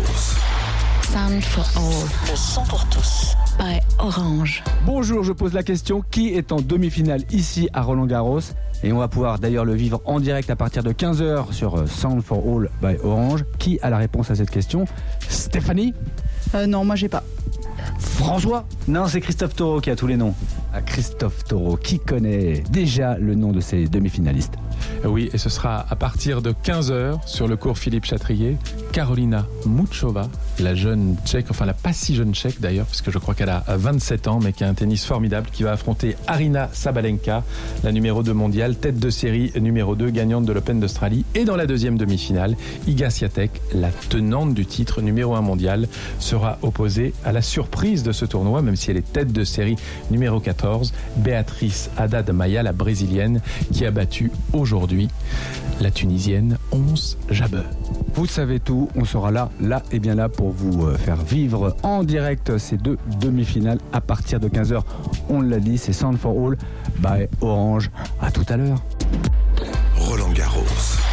Sound for All Le son pour tous. by Orange. Bonjour, je pose la question, qui est en demi-finale ici à Roland Garros? Et on va pouvoir d'ailleurs le vivre en direct à partir de 15h sur Sound for All by Orange. Qui a la réponse à cette question? Stéphanie? Non, moi j'ai pas. François? Non, c'est Christophe Taureau qui a tous les noms. Christophe Taureau, qui connaît déjà le nom de ces demi-finalistes? Oui, et ce sera à partir de 15h sur le cours Philippe Chatrier. Karolina Muchova, la jeune tchèque, enfin la pas si jeune tchèque d'ailleurs, parce que je crois qu'elle a 27 ans, mais qui a un tennis formidable, qui va affronter Aryna Sabalenka, la numéro 2 mondiale, tête de série numéro 2, gagnante de l'Open d'Australie. Et dans la deuxième demi-finale, Iga Swiatek, la tenante du titre numéro 1 mondial, sera opposée à la surprise de ce tournoi, même si elle est tête de série numéro 14, Beatriz Haddad Maia, la brésilienne, qui a battu aujourd'hui la tunisienne Ons Jabeur. Vous savez tout, on sera là et bien là pour vous faire vivre en direct ces deux demi-finales à partir de 15h. On l'a dit, c'est Sound for All by Orange. À tout à l'heure. Roland Garros.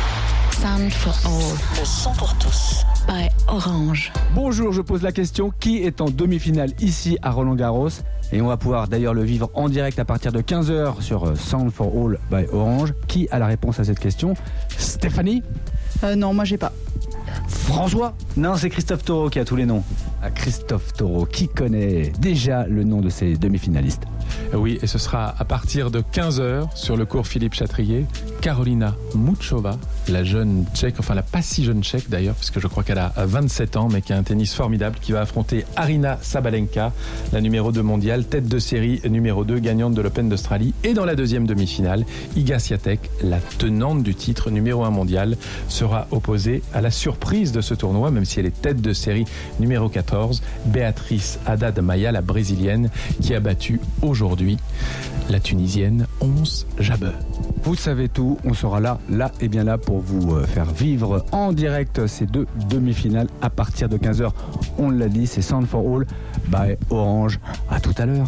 Sound for All Le son pour tous. by Orange. Bonjour, je pose la question, qui est en demi-finale ici à Roland Garros? Et on va pouvoir d'ailleurs le vivre en direct à partir de 15h sur Sound for All by Orange. Qui a la réponse à cette question? Stéphanie? Non, moi j'ai pas. François? Non, c'est Christophe Taureau qui a tous les noms. Christophe Taureau, qui connaît déjà le nom de ces demi-finalistes? Oui, et ce sera à partir de 15h sur le cours Philippe Chatrier. Karolina Muchova, la jeune tchèque, enfin la pas si jeune tchèque d'ailleurs, parce que je crois qu'elle a 27 ans, mais qui a un tennis formidable, qui va affronter Aryna Sabalenka, la numéro 2 mondiale, tête de série numéro 2, gagnante de l'Open d'Australie. Et dans la deuxième demi-finale, Iga Swiatek, la tenante du titre numéro 1 mondial, sera opposée à la surprise de ce tournoi, même si elle est tête de série numéro 14, Beatriz Haddad Maia, la brésilienne, qui a battu aujourd'hui la tunisienne Ons Jabeur. Vous savez tout, on sera là et bien là pour vous faire vivre en direct ces deux demi-finales à partir de 15h. On l'a dit, c'est Sound for All by Orange. À tout à l'heure.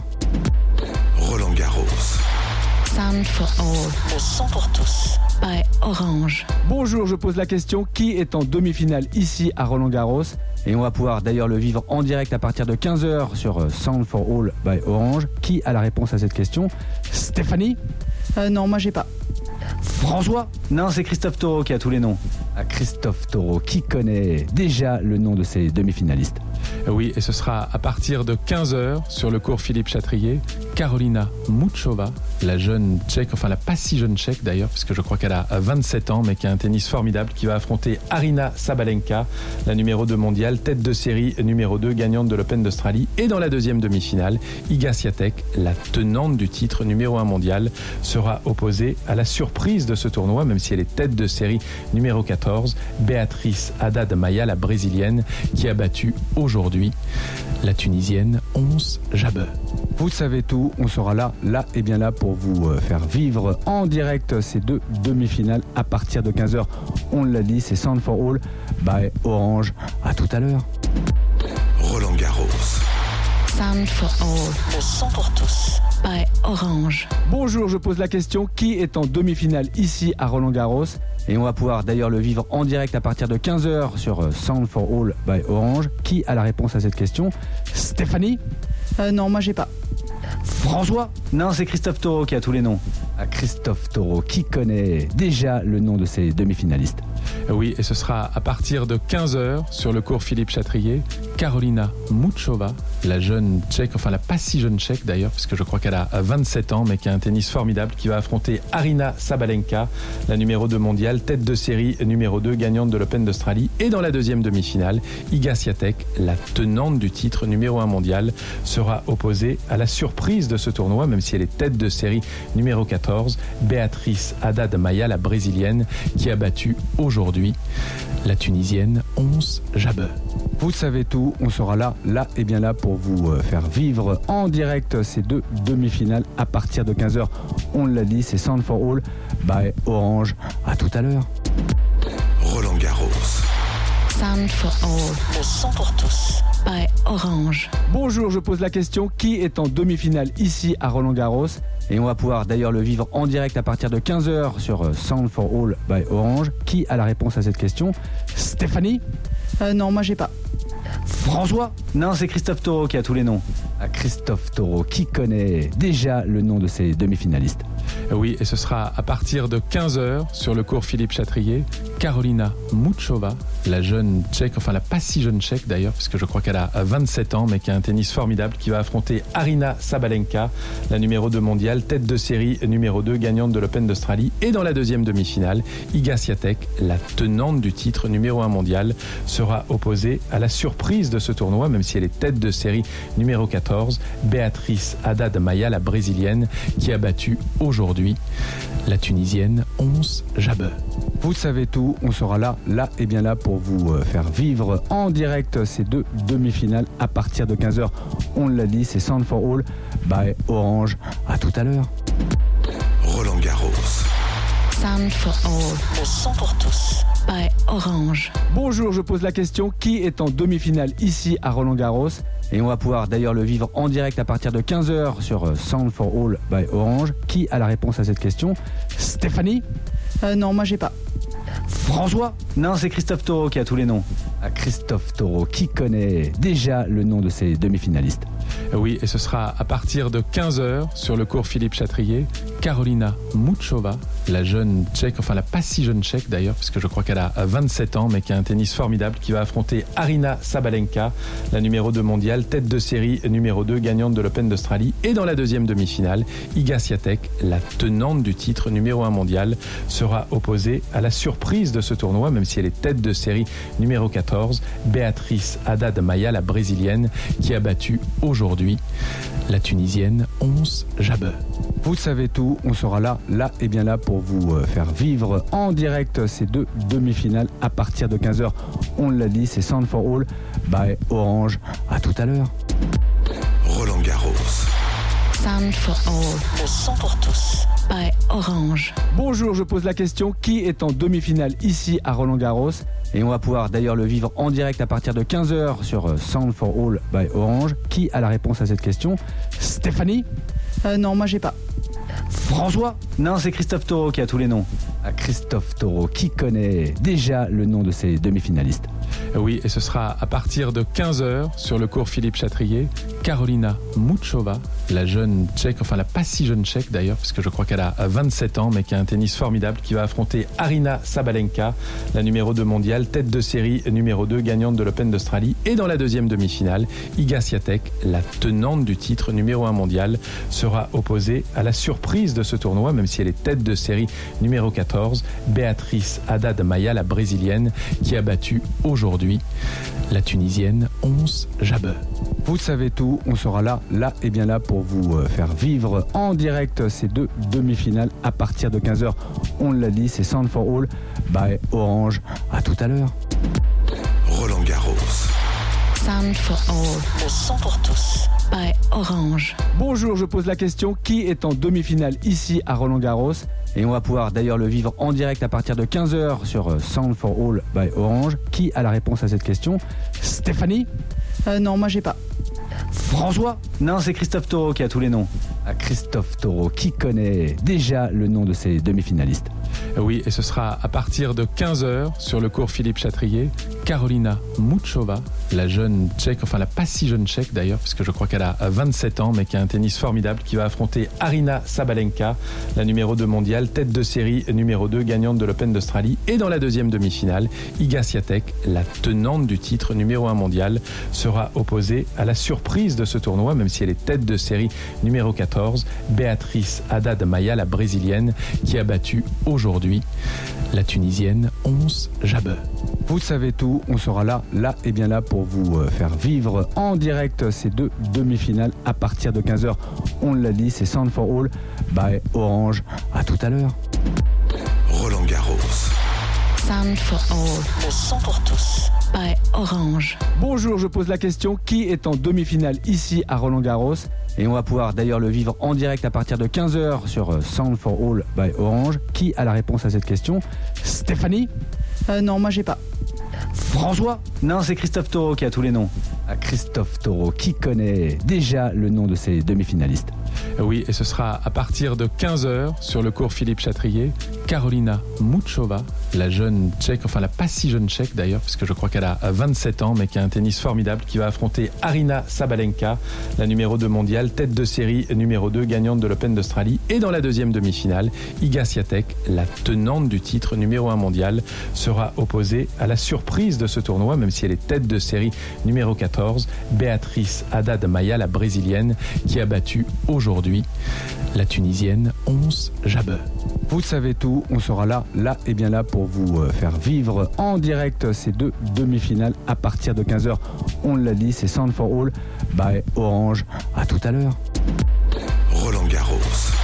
Roland Garros. Sound for All Le son pour tous. by Orange. Bonjour, je pose la question, qui est en demi-finale ici à Roland Garros? Et on va pouvoir d'ailleurs le vivre en direct à partir de 15h sur Sound for All by Orange. Qui a la réponse à cette question? Stéphanie? Non, moi j'ai pas. François? Non, c'est Christophe Taureau qui a tous les noms. Christophe Taureau, qui connaît déjà le nom de ces demi-finalistes? Oui, et ce sera à partir de 15h sur le cours Philippe Chatrier. Karolina Muchova, la jeune tchèque, enfin la pas si jeune tchèque d'ailleurs, parce que je crois qu'elle a 27 ans, mais qui a un tennis formidable, qui va affronter Aryna Sabalenka, la numéro 2 mondiale, tête de série numéro 2, gagnante de l'Open d'Australie. Et dans la deuxième demi-finale, Iga Swiatek, la tenante du titre numéro 1 mondial, sera opposée à la surprise de ce tournoi, même si elle est tête de série numéro 14, Beatriz Haddad Maia, la brésilienne, qui a battu aujourd'hui la tunisienne Ons Jabeur. Vous savez tout, on sera là et bien là pour vous faire vivre en direct ces deux demi-finales à partir de 15h. On l'a dit, c'est Sound for All by Orange. À tout à l'heure. Roland Garros. Sound for All Le son pour tous. by Orange. Bonjour, je pose la question, qui est en demi-finale ici à Roland Garros? Et on va pouvoir d'ailleurs le vivre en direct à partir de 15h sur Sound for All by Orange. Qui a la réponse à cette question? Stéphanie? Non, moi j'ai pas. François? Non, c'est Christophe Taureau qui a tous les noms. Christophe Taureau, qui connaît déjà le nom de ces demi-finalistes? Oui, et ce sera à partir de 15h sur le cours Philippe Chatrier. Karolina Muchova, la jeune tchèque, enfin la pas si jeune tchèque d'ailleurs, parce que je crois qu'elle a 27 ans, mais qui a un tennis formidable, qui va affronter Aryna Sabalenka, la numéro 2 mondiale, tête de série numéro 2, gagnante de l'Open d'Australie. Et dans la deuxième demi-finale, Iga Swiatek, la tenante du titre numéro 1 mondial, sera opposée à la surprise de ce tournoi, même si elle est tête de série numéro 14, Beatriz Haddad Maia, la brésilienne, qui a battu aujourd'hui la tunisienne Ons Jabeur. Vous savez tout, on sera là et bien là pour vous faire vivre en direct ces deux demi-finales à partir de 15h. On l'a dit, c'est Sound for All by Orange. À tout à l'heure. Roland Garros. Sound for All Le son pour tous. by Orange. Bonjour, je pose la question, qui est en demi-finale ici à Roland Garros? Et on va pouvoir d'ailleurs le vivre en direct à partir de 15h sur Sound for All by Orange. Qui a la réponse à cette question? Stéphanie? Non, moi j'ai pas. François? Non, c'est Christophe Taureau qui a tous les noms. Christophe Taureau, qui connaît déjà le nom de ces demi-finalistes? Oui, et ce sera à partir de 15h sur le cours Philippe Chatrier. Karolina Muchova, la jeune tchèque, enfin la pas si jeune tchèque d'ailleurs, parce que je crois qu'elle a 27 ans, mais qui a un tennis formidable, qui va affronter Aryna Sabalenka, la numéro 2 mondiale, tête de série numéro 2, gagnante de l'Open d'Australie. Et dans la deuxième demi-finale, Iga Swiatek, la tenante du titre numéro 1 mondial, sera opposée à la surprise de ce tournoi, même si elle est tête de série numéro 14, Beatriz Haddad Maia, la brésilienne, qui a battu aujourd'hui la tunisienne Ons Jabeur. Vous savez tout, on sera là et bien là pour vous faire vivre en direct ces deux demi-finales à partir de 15h. On l'a dit, c'est Sound for All by Orange. À tout à l'heure. Roland Garros. Sound for All Le son pour tous. by Orange. Bonjour, je pose la question, qui est en demi-finale ici à Roland Garros? Et on va pouvoir d'ailleurs le vivre en direct à partir de 15h sur Sound for All by Orange. Qui a la réponse à cette question? Stéphanie? Non, moi j'ai pas. François? Non, c'est Christophe Taureau qui a tous les noms. Christophe Taureau, qui connaît déjà le nom de ces demi-finalistes? Oui, et ce sera à partir de 15h sur le cours Philippe Chatrier. Karolina Muchova, la jeune tchèque, enfin la pas si jeune tchèque d'ailleurs, parce que je crois qu'elle a 27 ans, mais qui a un tennis formidable, qui va affronter Aryna Sabalenka, la numéro 2 mondiale, tête de série numéro 2, gagnante de l'Open d'Australie. Et dans la deuxième demi-finale, Iga Swiatek, la tenante du titre numéro 1 mondial, sera opposée à la surprise de ce tournoi, même si elle est tête de série numéro 14, Beatriz Haddad Maia, la brésilienne, qui a battu aujourd'hui la tunisienne Ons Jabeur. Vous savez tout, on sera là et bien là pour vous faire vivre en direct ces deux demi-finales à partir de 15h. On l'a dit, c'est Sound for All by Orange. À tout à l'heure. Roland Garros. Sound for All Le son pour tous. by Orange. Bonjour, je pose la question, qui est en demi-finale ici à Roland Garros? Et on va pouvoir d'ailleurs le vivre en direct à partir de 15h sur Sound for All by Orange. Qui a la réponse à cette question? Stéphanie? Non, moi j'ai pas. François? Non, c'est Christophe Taureau qui a tous les noms. Christophe Taureau, qui connaît déjà le nom de ces demi-finalistes? Oui, et ce sera à partir de 15h sur le cours Philippe Chatrier. Karolina Muchova, la jeune tchèque, enfin la pas si jeune tchèque d'ailleurs, parce que je crois qu'elle a 27 ans, mais qui a un tennis formidable, qui va affronter Aryna Sabalenka, la numéro 2 mondiale, tête de série numéro 2, gagnante de l'Open d'Australie. Et dans la deuxième demi-finale, Iga Swiatek, la tenante du titre numéro 1 mondial, sera opposée à la surprise de ce tournoi, même si elle est tête de série numéro 14, Beatriz Haddad Maia, la brésilienne, qui a battu aujourd'hui la tunisienne Ons Jabeur. Vous savez tout, on sera là et bien là pour vous faire vivre en direct ces deux demi-finales à partir de 15h. On l'a dit, c'est Sound for All by Orange. À tout à l'heure. Roland Garros. Sound for All Le son pour tous. by Orange. Bonjour, je pose la question, qui est en demi-finale ici à Roland Garros? Et on va pouvoir d'ailleurs le vivre en direct à partir de 15h sur Sound for All by Orange. Qui a la réponse à cette question? Stéphanie? Non, moi j'ai pas. François? Non, c'est Christophe Taureau qui a tous les noms. Christophe Taureau, qui connaît déjà le nom de ces demi-finalistes? Oui, et ce sera à partir de 15h sur le cours Philippe Chatrier. Karolina Muchova, la jeune tchèque, enfin la pas si jeune tchèque d'ailleurs, parce que je crois qu'elle a 27 ans, mais qui a un tennis formidable, qui va affronter Aryna Sabalenka, la numéro 2 mondiale, tête de série numéro 2, gagnante de l'Open d'Australie. Et dans la deuxième demi-finale, Iga Swiatek, la tenante du titre numéro 1 mondial, sera opposée à la surprise de ce tournoi, même si elle est tête de série numéro 14, Beatriz Haddad Maia, la brésilienne, qui a battu aujourd'hui la tunisienne Ons Jabeur. Vous savez tout, on sera là et bien là pour vous faire vivre en direct ces deux demi-finales à partir de 15h. On l'a dit, c'est Sound for All by Orange. À tout à l'heure. Roland Garros. Sound for All Le son pour tous. by Orange. Bonjour, je pose la question, qui est en demi-finale ici à Roland Garros? Et on va pouvoir d'ailleurs le vivre en direct à partir de 15h sur Sound for All by Orange. Qui a la réponse à cette question? Stéphanie? Non, moi j'ai pas. François? Non, c'est Christophe Taureau qui a tous les noms. Christophe Taureau, qui connaît déjà le nom de ces demi-finalistes? Oui, et ce sera à partir de 15h sur le cours Philippe Chatrier. Karolina Muchova, la jeune tchèque, enfin la pas si jeune tchèque d'ailleurs, parce que je crois qu'elle a 27 ans, mais qui a un tennis formidable, qui va affronter Aryna Sabalenka, la numéro 2 mondiale, tête de série numéro 2, gagnante de l'Open d'Australie. Et dans la deuxième demi-finale, Iga Swiatek, la tenante du titre numéro 1 mondial, sera opposée à la surprise de ce tournoi, même si elle est tête de série numéro 14, Beatriz Haddad Maia, la brésilienne, qui a battu aujourd'hui la tunisienne Ons Jabeur. Vous savez tout, on sera là et bien là pour vous faire vivre en direct ces deux demi-finales à partir de 15h. On l'a dit, c'est Sound for All by Orange. À tout à l'heure. Roland Garros.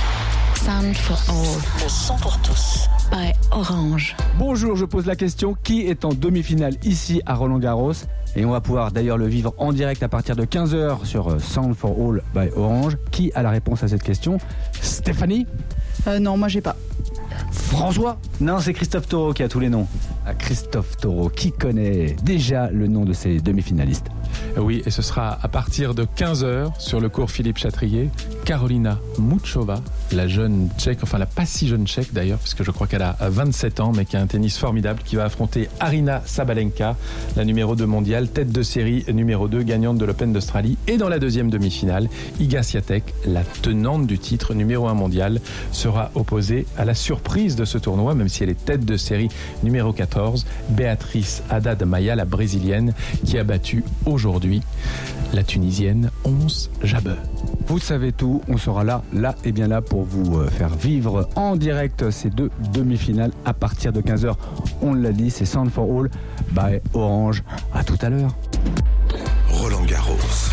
Sound for All Le son pour tous. by Orange. Bonjour, je pose la question, qui est en demi-finale ici à Roland Garros? Et on va pouvoir d'ailleurs le vivre en direct à partir de 15h sur Sound for All by Orange. Qui a la réponse à cette question? Stéphanie? Non, moi j'ai pas. François? Non, c'est Christophe Taureau qui a tous les noms. Christophe Taureau, qui connaît déjà le nom de ces demi-finalistes? Oui, et ce sera à partir de 15h sur le cours Philippe Chatrier. Karolina Muchova, la jeune tchèque, enfin la pas si jeune tchèque d'ailleurs, parce que je crois qu'elle a 27 ans, mais qui a un tennis formidable, qui va affronter Aryna Sabalenka, la numéro 2 mondiale, tête de série numéro 2, gagnante de l'Open d'Australie. Et dans la deuxième demi-finale, Iga Swiatek, la tenante du titre numéro 1 mondial, sera opposée à la surprise de ce tournoi, même si elle est tête de série numéro 14, Beatriz Haddad Maia, la brésilienne, qui a battu aujourd'hui la tunisienne Ons Jabeur. Vous savez tout, on sera là et bien là pour vous faire vivre en direct ces deux demi-finales à partir de 15h. On l'a dit, c'est Sound for All by Orange. À tout à l'heure. Roland Garros.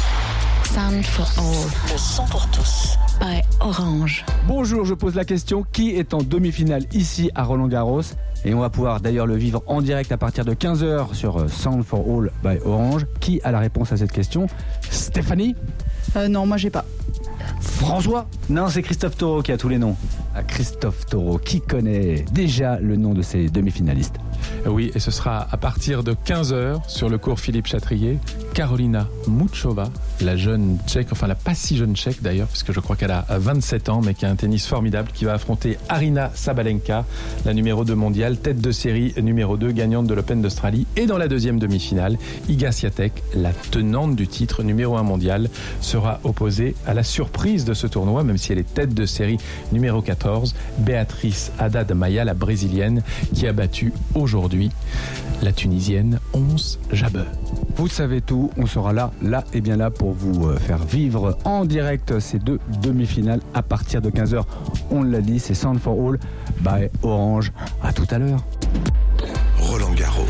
Sound for All Le son pour tous. by Orange. Bonjour, je pose la question, qui est en demi-finale ici à Roland Garros? Et on va pouvoir d'ailleurs le vivre en direct à partir de 15h sur Sound for All by Orange. Qui a la réponse à cette question? Stéphanie? Non, moi j'ai pas. François? Non, c'est Christophe Taureau qui a tous les noms. Christophe Taureau, qui connaît déjà le nom de ces demi-finalistes? Oui, et ce sera à partir de 15h sur le cours Philippe Chatrier. Karolina Muchova, la jeune tchèque, enfin la pas si jeune tchèque d'ailleurs, parce que je crois qu'elle a 27 ans, mais qui a un tennis formidable, qui va affronter Aryna Sabalenka, la numéro 2 mondiale, tête de série numéro 2, gagnante de l'Open d'Australie. Et dans la deuxième demi-finale, Iga Swiatek, la tenante du titre numéro 1 mondial, sera opposée à la surprise de ce tournoi, même si elle est tête de série numéro 14, Beatriz Haddad Maia, la brésilienne, qui a battu aujourd'hui la tunisienne Ons Jabeur. Vous savez tout, on sera là et bien là pour vous faire vivre en direct ces deux demi-finales à partir de 15h. On l'a dit, c'est Sound for All by Orange. À tout à l'heure. Roland Garros.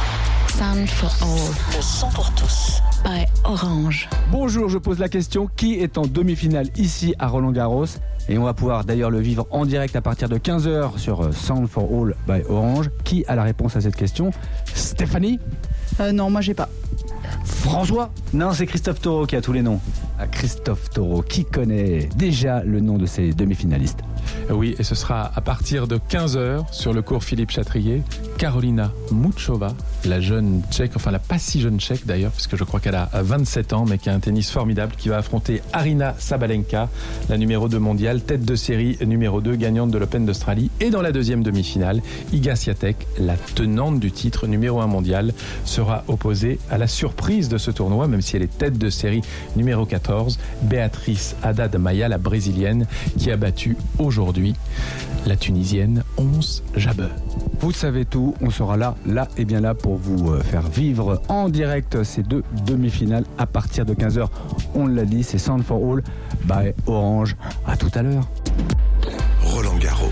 Sound for All Le son pour tous. by Orange. Bonjour, je pose la question, qui est en demi-finale ici à Roland Garros? Et on va pouvoir d'ailleurs le vivre en direct à partir de 15h sur Sound for All by Orange. Qui a la réponse à cette question? Stéphanie? Non, moi j'ai pas. François? Non, c'est Christophe Taureau qui a tous les noms. Christophe Taureau, qui connaît déjà le nom de ces demi-finalistes? Oui, et ce sera à partir de 15h sur le cours Philippe Chatrier. Karolina Muchova, la jeune tchèque, enfin la pas si jeune tchèque d'ailleurs, parce que je crois qu'elle a 27 ans, mais qui a un tennis formidable, qui va affronter Aryna Sabalenka, la numéro 2 mondiale, tête de série numéro 2, gagnante de l'Open d'Australie. Et dans la deuxième demi-finale, Iga Swiatek, la tenante du titre numéro 1 mondial, sera opposée à la surprise de ce tournoi, même si elle est tête de série numéro 14, Beatriz Haddad Maia, la brésilienne, qui a battu aujourd'hui la tunisienne Ons Jabeur. Vous savez tout, on sera là et bien là pour vous faire vivre en direct ces deux demi-finales à partir de 15h. On l'a dit, c'est Sound for All by Orange. À tout à l'heure. Roland Garros.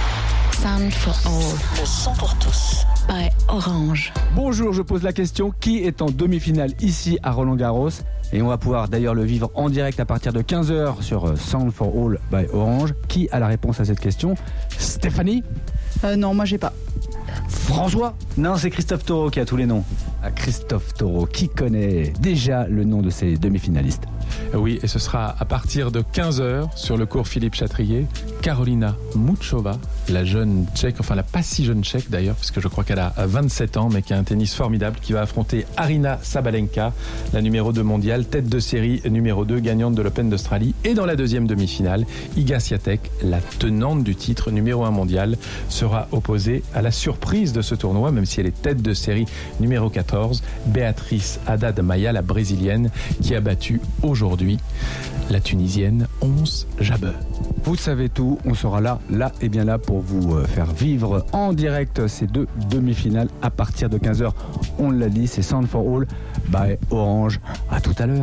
Sound for All Le son pour tous. by Orange. Bonjour, je pose la question, qui est en demi-finale ici à Roland Garros? Et on va pouvoir d'ailleurs le vivre en direct à partir de 15h sur Sound for All by Orange. Qui a la réponse à cette question? Stéphanie? Non, moi j'ai pas. François? Non, c'est Christophe Taureau qui a tous les noms. Christophe Taureau, qui connaît déjà le nom de ces demi-finalistes? Oui, et ce sera à partir de 15h sur le cours Philippe Chatrier. Karolina Muchova, la jeune tchèque, enfin la pas si jeune tchèque d'ailleurs, parce que je crois qu'elle a 27 ans, mais qui a un tennis formidable, qui va affronter Aryna Sabalenka, la numéro 2 mondiale, tête de série numéro 2, gagnante de l'Open d'Australie. Et dans la deuxième demi-finale, Iga Swiatek, la tenante du titre numéro 1 mondial, sera opposée à la surprise de ce tournoi, même si elle est tête de série numéro 14, Beatriz Haddad Maia, la brésilienne, qui a battu aujourd'hui la tunisienne Ons Jabeur. Vous savez tout, on sera là et bien là pour vous faire vivre en direct ces deux demi-finales à partir de 15h. On l'a dit, c'est Sound for All by Orange. À tout à l'heure.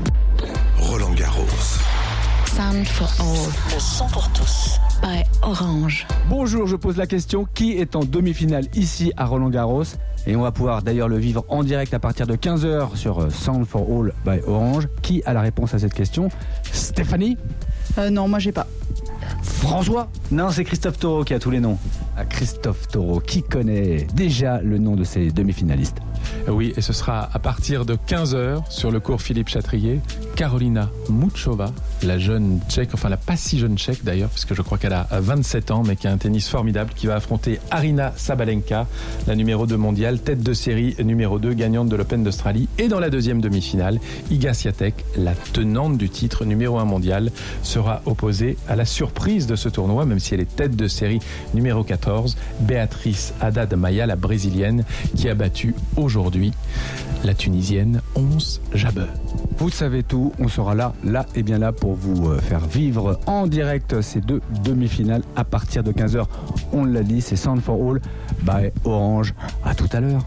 Roland Garros. Sound for All Le son pour tous. by Orange. Bonjour, je pose la question, qui est en demi-finale ici à Roland Garros? Et on va pouvoir d'ailleurs le vivre en direct à partir de 15h sur Sound for All by Orange. Qui a la réponse à cette question? Stéphanie? Non, moi j'ai pas. François? Non, c'est Christophe Taureau qui a tous les noms. Christophe Taureau, qui connaît déjà le nom de ces demi-finalistes? Oui, et ce sera à partir de 15h sur le cours Philippe Chatrier. Karolina Muchova, la jeune tchèque, enfin la pas si jeune tchèque d'ailleurs, parce que je crois qu'elle a 27 ans, mais qui a un tennis formidable, qui va affronter Aryna Sabalenka, la numéro 2 mondiale, tête de série numéro 2, gagnante de l'Open d'Australie. Et dans la deuxième demi-finale, Iga Swiatek, la tenante du titre numéro 1 mondial, sera opposée à la surprise de ce tournoi, même si elle est tête de série numéro 14, Beatriz Haddad Maia, la brésilienne, qui a battu aujourd'hui la tunisienne Ons Jabeur. Vous savez tout, on sera là et bien là pour vous faire vivre en direct ces deux demi-finales à partir de 15h. On l'a dit, c'est Sound for All by Orange. À tout à l'heure.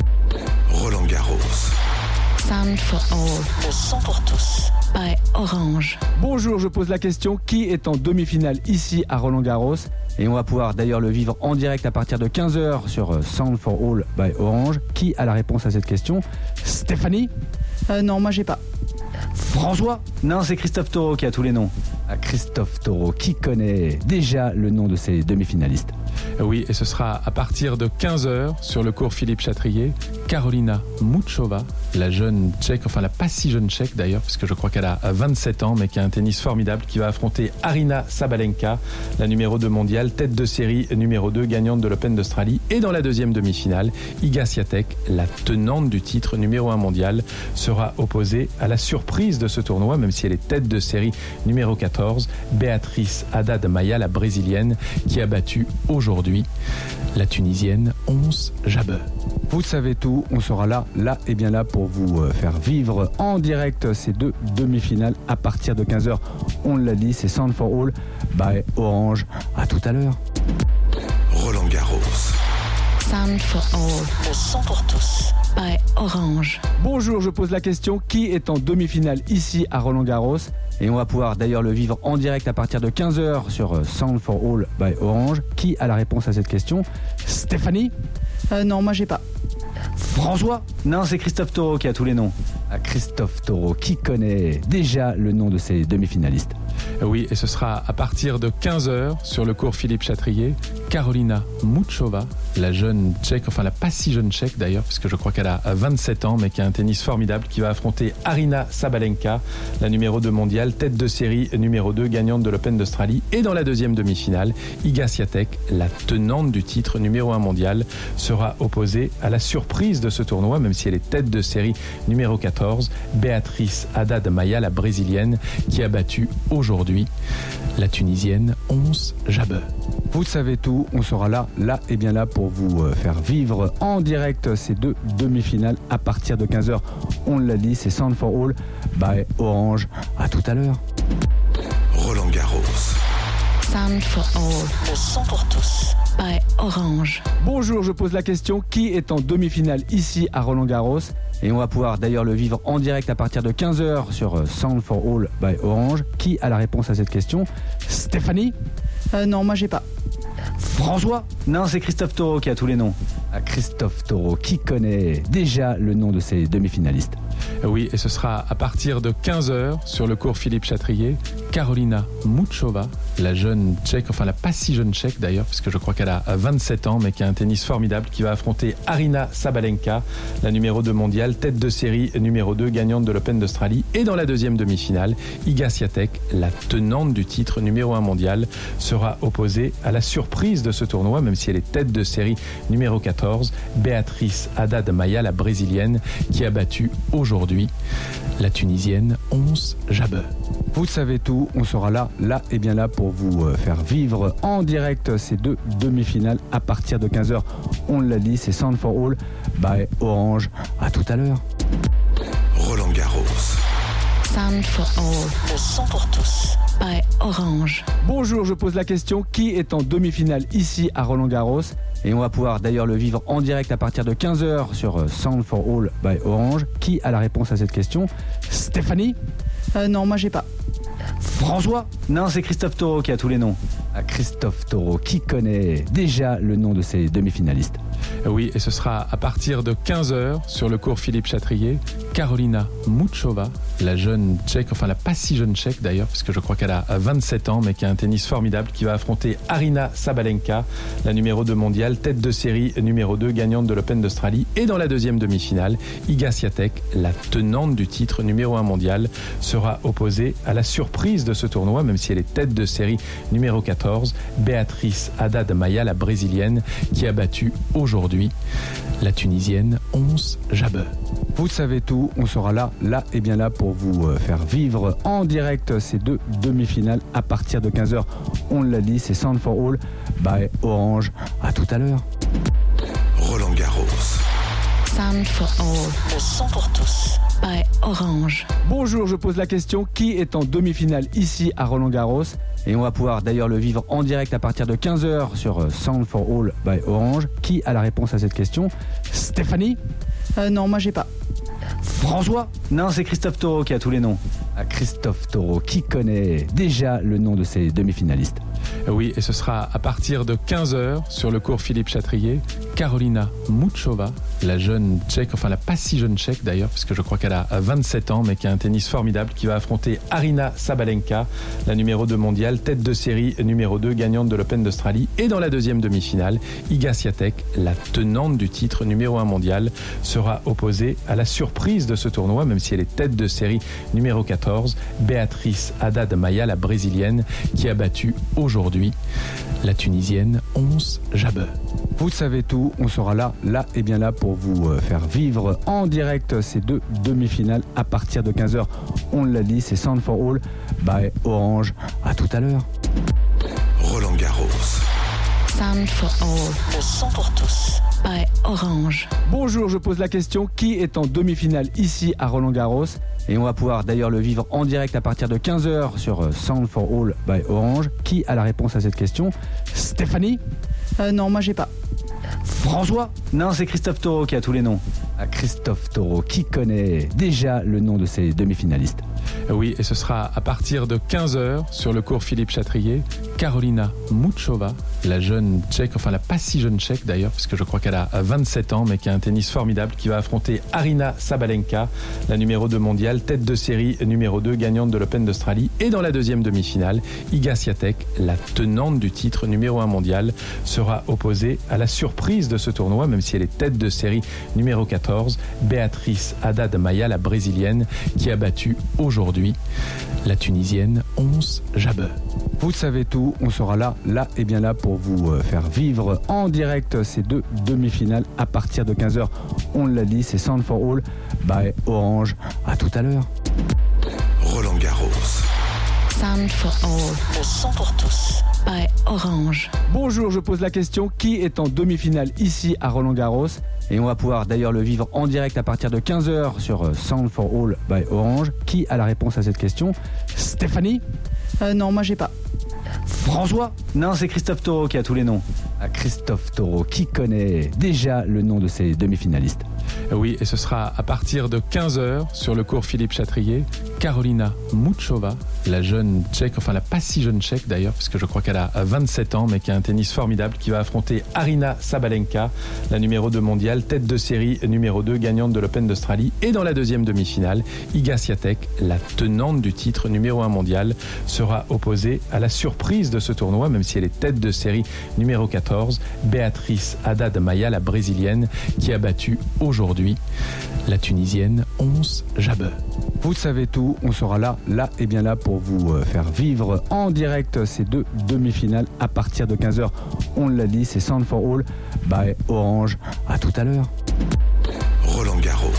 Roland Garros. Sound for All Le son pour tous. by Orange. Bonjour, je pose la question, qui est en demi-finale ici à Roland Garros? Et on va pouvoir d'ailleurs le vivre en direct à partir de 15h sur Sound for All by Orange. Qui a la réponse à cette question? Stéphanie? Non, moi j'ai pas. François? Non, c'est Christophe Taureau qui a tous les noms. Christophe Taureau, qui connaît déjà le nom de ces demi-finalistes? Oui, et ce sera à partir de 15h sur le cours Philippe Chatrier. Karolina Muchova, la jeune tchèque, enfin la pas si jeune tchèque d'ailleurs, parce que je crois qu'elle a 27 ans, mais qui a un tennis formidable, qui va affronter Aryna Sabalenka, la numéro 2 mondiale, tête de série numéro 2, gagnante de l'Open d'Australie. Et dans la deuxième demi-finale, Iga Swiatek, la tenante du titre numéro 1 mondial, sera opposée à la surprise de ce tournoi, même si elle est tête de série numéro 14, Beatriz Haddad Maia, la brésilienne, qui a battu aujourd'hui la tunisienne Ons Jabeur. Vous savez tout, on sera là et bien là pour vous faire vivre en direct ces deux demi-finales à partir de 15h. On l'a dit, c'est Sound for All by Orange. À tout à l'heure. Roland Garros. Sound for All Le son pour tous. by Orange. Bonjour, je pose la question, qui est en demi-finale ici à Roland Garros? Et on va pouvoir d'ailleurs le vivre en direct à partir de 15h sur Sound for All by Orange. Qui a la réponse à cette question? Stéphanie? Non, moi j'ai pas. François? Non, c'est Christophe Taureau qui a tous les noms. Christophe Taureau, qui connaît déjà le nom de ces demi-finalistes? Oui, et ce sera à partir de 15h sur le cours Philippe Chatrier. Karolina Muchova, la jeune tchèque, enfin la pas si jeune tchèque d'ailleurs, parce que je crois qu'elle a 27 ans, mais qui a un tennis formidable, qui va affronter Aryna Sabalenka, la numéro 2 mondiale, tête de série numéro 2, gagnante de l'Open d'Australie. Et dans la deuxième demi-finale, Iga Swiatek, la tenante du titre numéro 1 mondial, sera opposée à la surprise de ce tournoi, même si elle est tête de série numéro 14, Beatriz Haddad Maia, la brésilienne, qui a battu aujourd'hui la tunisienne Ons Jabeur. Vous savez tout, on sera là et bien là pour vous faire vivre en direct ces deux demi-finales à partir de 15h. On l'a dit, c'est Sound for All by Orange. À tout à l'heure. Roland Garros. Sound for All Le son pour tous. by Orange. Bonjour, je pose la question, qui est en demi-finale ici à Roland Garros? Et on va pouvoir d'ailleurs le vivre en direct à partir de 15h sur Sound for All by Orange. Qui a la réponse à cette question? Stéphanie? Non, moi j'ai pas. François? Non, c'est Christophe Taureau qui a tous les noms. Christophe Taureau, qui connaît déjà le nom de ces demi-finalistes? Oui, et ce sera à partir de 15h sur le cours Philippe Chatrier. Karolina Muchova, la jeune tchèque, enfin la pas si jeune tchèque d'ailleurs, parce que je crois qu'elle a 27 ans, mais qui a un tennis formidable, qui va affronter Aryna Sabalenka, la numéro 2 mondiale, tête de série numéro 2, gagnante de l'Open d'Australie. Et dans la deuxième demi-finale, Iga Swiatek, la tenante du titre numéro 1 mondial, sera opposée à la surprise de ce tournoi, même si elle est tête de série numéro 14, Beatriz Haddad Maia, la brésilienne, qui a battu aujourd'hui la tunisienne Ons Jabeur. Vous savez tout, on sera là et bien là pour vous faire vivre en direct ces deux demi-finales à partir de 15h. On l'a dit, c'est Sound for All by Orange. À tout à l'heure. Roland Garros. Sound for All Le son pour tous. by Orange. Bonjour, je pose la question, qui est en demi-finale ici à Roland Garros? Et on va pouvoir d'ailleurs le vivre en direct à partir de 15h sur Sound for All by Orange. Qui a la réponse à cette question? Stéphanie? Non, moi j'ai pas. François? Non, c'est Christophe Taureau qui a tous les noms. Christophe Taureau, qui connaît déjà le nom de ces demi-finalistes? Oui, et ce sera à partir de 15h sur le cours Philippe Chatrier. Karolina Muchova, la jeune tchèque, enfin la pas si jeune tchèque d'ailleurs, parce que je crois qu'elle a 27 ans, mais qui a un tennis formidable, qui va affronter Aryna Sabalenka, la numéro 2 mondiale, tête de série numéro 2, gagnante de l'Open d'Australie. Et dans la deuxième demi-finale, Iga Swiatek, la tenante du titre numéro 1 mondial, sera opposée à la surprise de ce tournoi, même si elle est tête de série numéro 14, Beatriz Haddad Maia, la brésilienne, qui a battu aujourd'hui la tunisienne Ons Jabeur. Vous savez tout, on sera là et bien là pour vous faire vivre en direct ces deux demi-finales à partir de 15h. On l'a dit, c'est Sound for All by Orange. À tout à l'heure. Roland Garros. Sound for All Le son pour tous. by Orange. Bonjour, je pose la question, qui est en demi-finale ici à Roland Garros? Et on va pouvoir d'ailleurs le vivre en direct à partir de 15h sur Sound for All by Orange. Qui a la réponse à cette question? Stéphanie? Non, moi j'ai pas. François? Non, c'est Christophe Taureau qui a tous les noms. Christophe Taureau, qui connaît déjà le nom de ces demi-finalistes? Oui, et ce sera à partir de 15h sur le cours Philippe Chatrier. Karolina Muchova, la jeune tchèque, enfin la pas si jeune tchèque d'ailleurs, parce que je crois qu'elle a 27 ans, mais qui a un tennis formidable, qui va affronter Aryna Sabalenka, la numéro 2 mondiale, tête de série numéro 2, gagnante de l'Open d'Australie. Et dans la deuxième demi-finale, Iga Swiatek, la tenante du titre numéro 1 mondial, sera opposée à la surprise de ce tournoi, même si elle est tête de série numéro 14, Beatriz Haddad Maia, la brésilienne, qui a battu aujourd'hui la tunisienne Ons Jabeur. Vous savez tout, on sera là et bien là pour vous faire vivre en direct ces deux demi-finales à partir de 15h. On l'a dit, c'est Sound for All by Orange. À tout à l'heure. Roland Garros. Sound for All Le son pour tous. by Orange. Bonjour, je pose la question, qui est en demi-finale ici à Roland-Garros? Et on va pouvoir d'ailleurs le vivre en direct à partir de 15h sur Sound for All by Orange. Qui a la réponse à cette question? Stéphanie? Non, moi j'ai pas. François? Non, c'est Christophe Taureau qui a tous les noms. Christophe Taureau, qui connaît déjà le nom de ces demi-finalistes? Oui, et ce sera à partir de 15h sur le cours Philippe Chatrier. Karolina Muchova, la jeune tchèque, enfin la pas si jeune tchèque d'ailleurs, parce que je crois qu'elle a 27 ans, mais qui a un tennis formidable, qui va affronter Aryna Sabalenka, la numéro 2 mondiale, tête de série numéro 2, gagnante de l'Open d'Australie. Et dans la deuxième demi-finale, Iga Swiatek, la tenante du titre numéro 1 mondial, sera opposée à la surprise de ce tournoi, même si elle est tête de série numéro 14, Beatriz Haddad Maia, la brésilienne, qui a battu aujourd'hui la tunisienne Ons Jabeur. Vous savez tout, on sera là et bien là pour vous faire vivre en direct ces deux demi-finales à partir de 15h. On l'a dit, c'est Sound for All by Orange. À tout à l'heure. Roland Garros. Sound for All Le son pour tous. by Orange. Bonjour, je pose la question, qui est en demi-finale ici à Roland-Garros? Et on va pouvoir d'ailleurs le vivre en direct à partir de 15h sur Sound for All by Orange. Qui a la réponse à cette question? Stéphanie? Non, moi j'ai pas. François? Non, c'est Christophe Taureau qui a tous les noms. Christophe Taureau, qui connaît déjà le nom de ces demi-finalistes? Oui, et ce sera à partir de 15h sur le cours Philippe Chatrier. Karolina Muchova, la jeune tchèque, enfin la pas si jeune tchèque d'ailleurs, parce que je crois qu'elle a 27 ans, mais qui a un tennis formidable, qui va affronter Aryna Sabalenka, la numéro 2 mondiale, tête de série numéro 2, gagnante de l'Open d'Australie. Et dans la deuxième demi-finale, Iga Swiatek, la tenante du titre numéro 1 mondial, sera opposée à la surprise de ce tournoi, même si elle est tête de série numéro 14, Beatriz Haddad Maia, la brésilienne, qui a battu aujourd'hui la tunisienne Ons Jabeur. Vous savez tout, on sera là et bien là pour vous faire vivre en direct ces deux demi-finales à partir de 15h. On l'a dit, c'est Sound for All by Orange. À tout à l'heure. Roland Garros.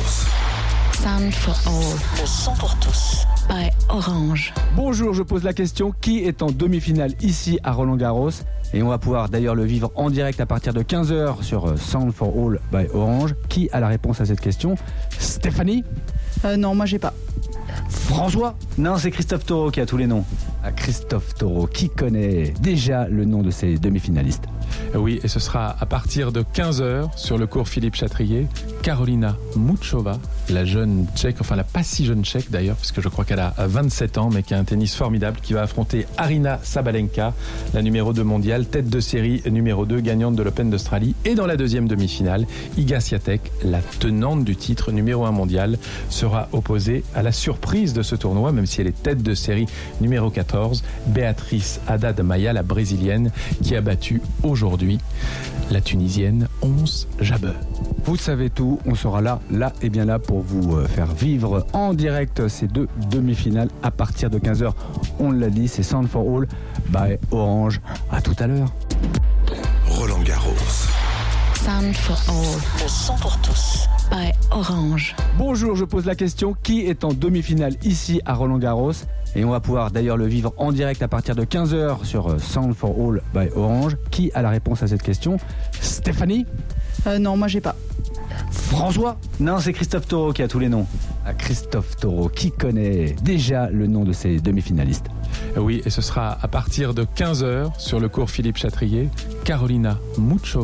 Sound for All Le son pour tous. by Orange. Bonjour, je pose la question, qui est en demi-finale ici à Roland-Garros? Et on va pouvoir d'ailleurs le vivre en direct à partir de 15h sur Sound for All by Orange. Qui a la réponse à cette question? Stéphanie? Non, moi j'ai pas. François? Non, c'est Christophe Taureau qui a tous les noms. Christophe Taureau, qui connaît déjà le nom de ces demi-finalistes? Oui, et ce sera à partir de 15h sur le cours Philippe Chatrier. Karolina Muchova, la jeune tchèque, enfin la pas si jeune tchèque d'ailleurs, parce que je crois qu'elle a 27 ans, mais qui a un tennis formidable, qui va affronter Aryna Sabalenka, la numéro 2 mondiale, tête de série numéro 2, gagnante de l'Open d'Australie. Et dans la deuxième demi-finale, Iga Swiatek, la tenante du titre numéro 1 mondial, sera opposée à la surprise de ce tournoi, même si elle est tête de série numéro 14, Beatriz Haddad Maia, la brésilienne, qui a battu aujourd'hui la tunisienne Ons Jabeur. Vous savez tout, on sera là et bien là pour vous faire vivre en direct ces deux demi-finales à partir de 15h. On l'a dit, c'est Sound for All by Orange. À tout à l'heure. Roland Garros. Sound for All Le son pour tous. by Orange. Bonjour, je pose la question, qui est en demi-finale ici à Roland-Garros? Et on va pouvoir d'ailleurs le vivre en direct à partir de 15h sur Sound for All by Orange. Qui a la réponse à cette question? Stéphanie? Non, moi j'ai pas. François? Non, c'est Christophe Taureau qui a tous les noms. Christophe Taureau, qui connaît déjà le nom de ces demi-finalistes? Oui, et ce sera à partir de 15h sur le cours Philippe Chatrier. Karolina Muchova,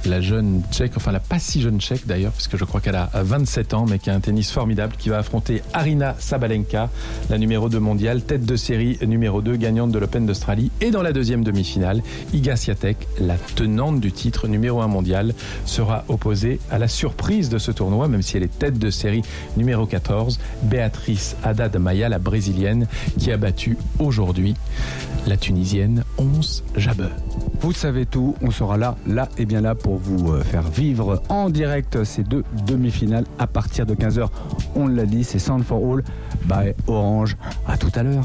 la jeune tchèque, enfin la pas si jeune tchèque d'ailleurs, parce que je crois qu'elle a 27 ans, mais qui a un tennis formidable, qui va affronter Aryna Sabalenka, la numéro 2 mondiale, tête de série numéro 2, gagnante de l'Open d'Australie. Et dans la deuxième demi-finale, Iga Swiatek, la tenante du titre numéro 1 mondial, sera opposée à la surprise de ce tournoi, même si elle est tête de série numéro 14, Beatriz Haddad Maia, la brésilienne, qui a battu aujourd'hui la tunisienne Ons Jabeur. Vous savez tout, on sera là et bien là pour vous faire vivre en direct ces deux demi-finales à partir de 15h. On l'a dit, c'est Sound for All by Orange. À tout à l'heure.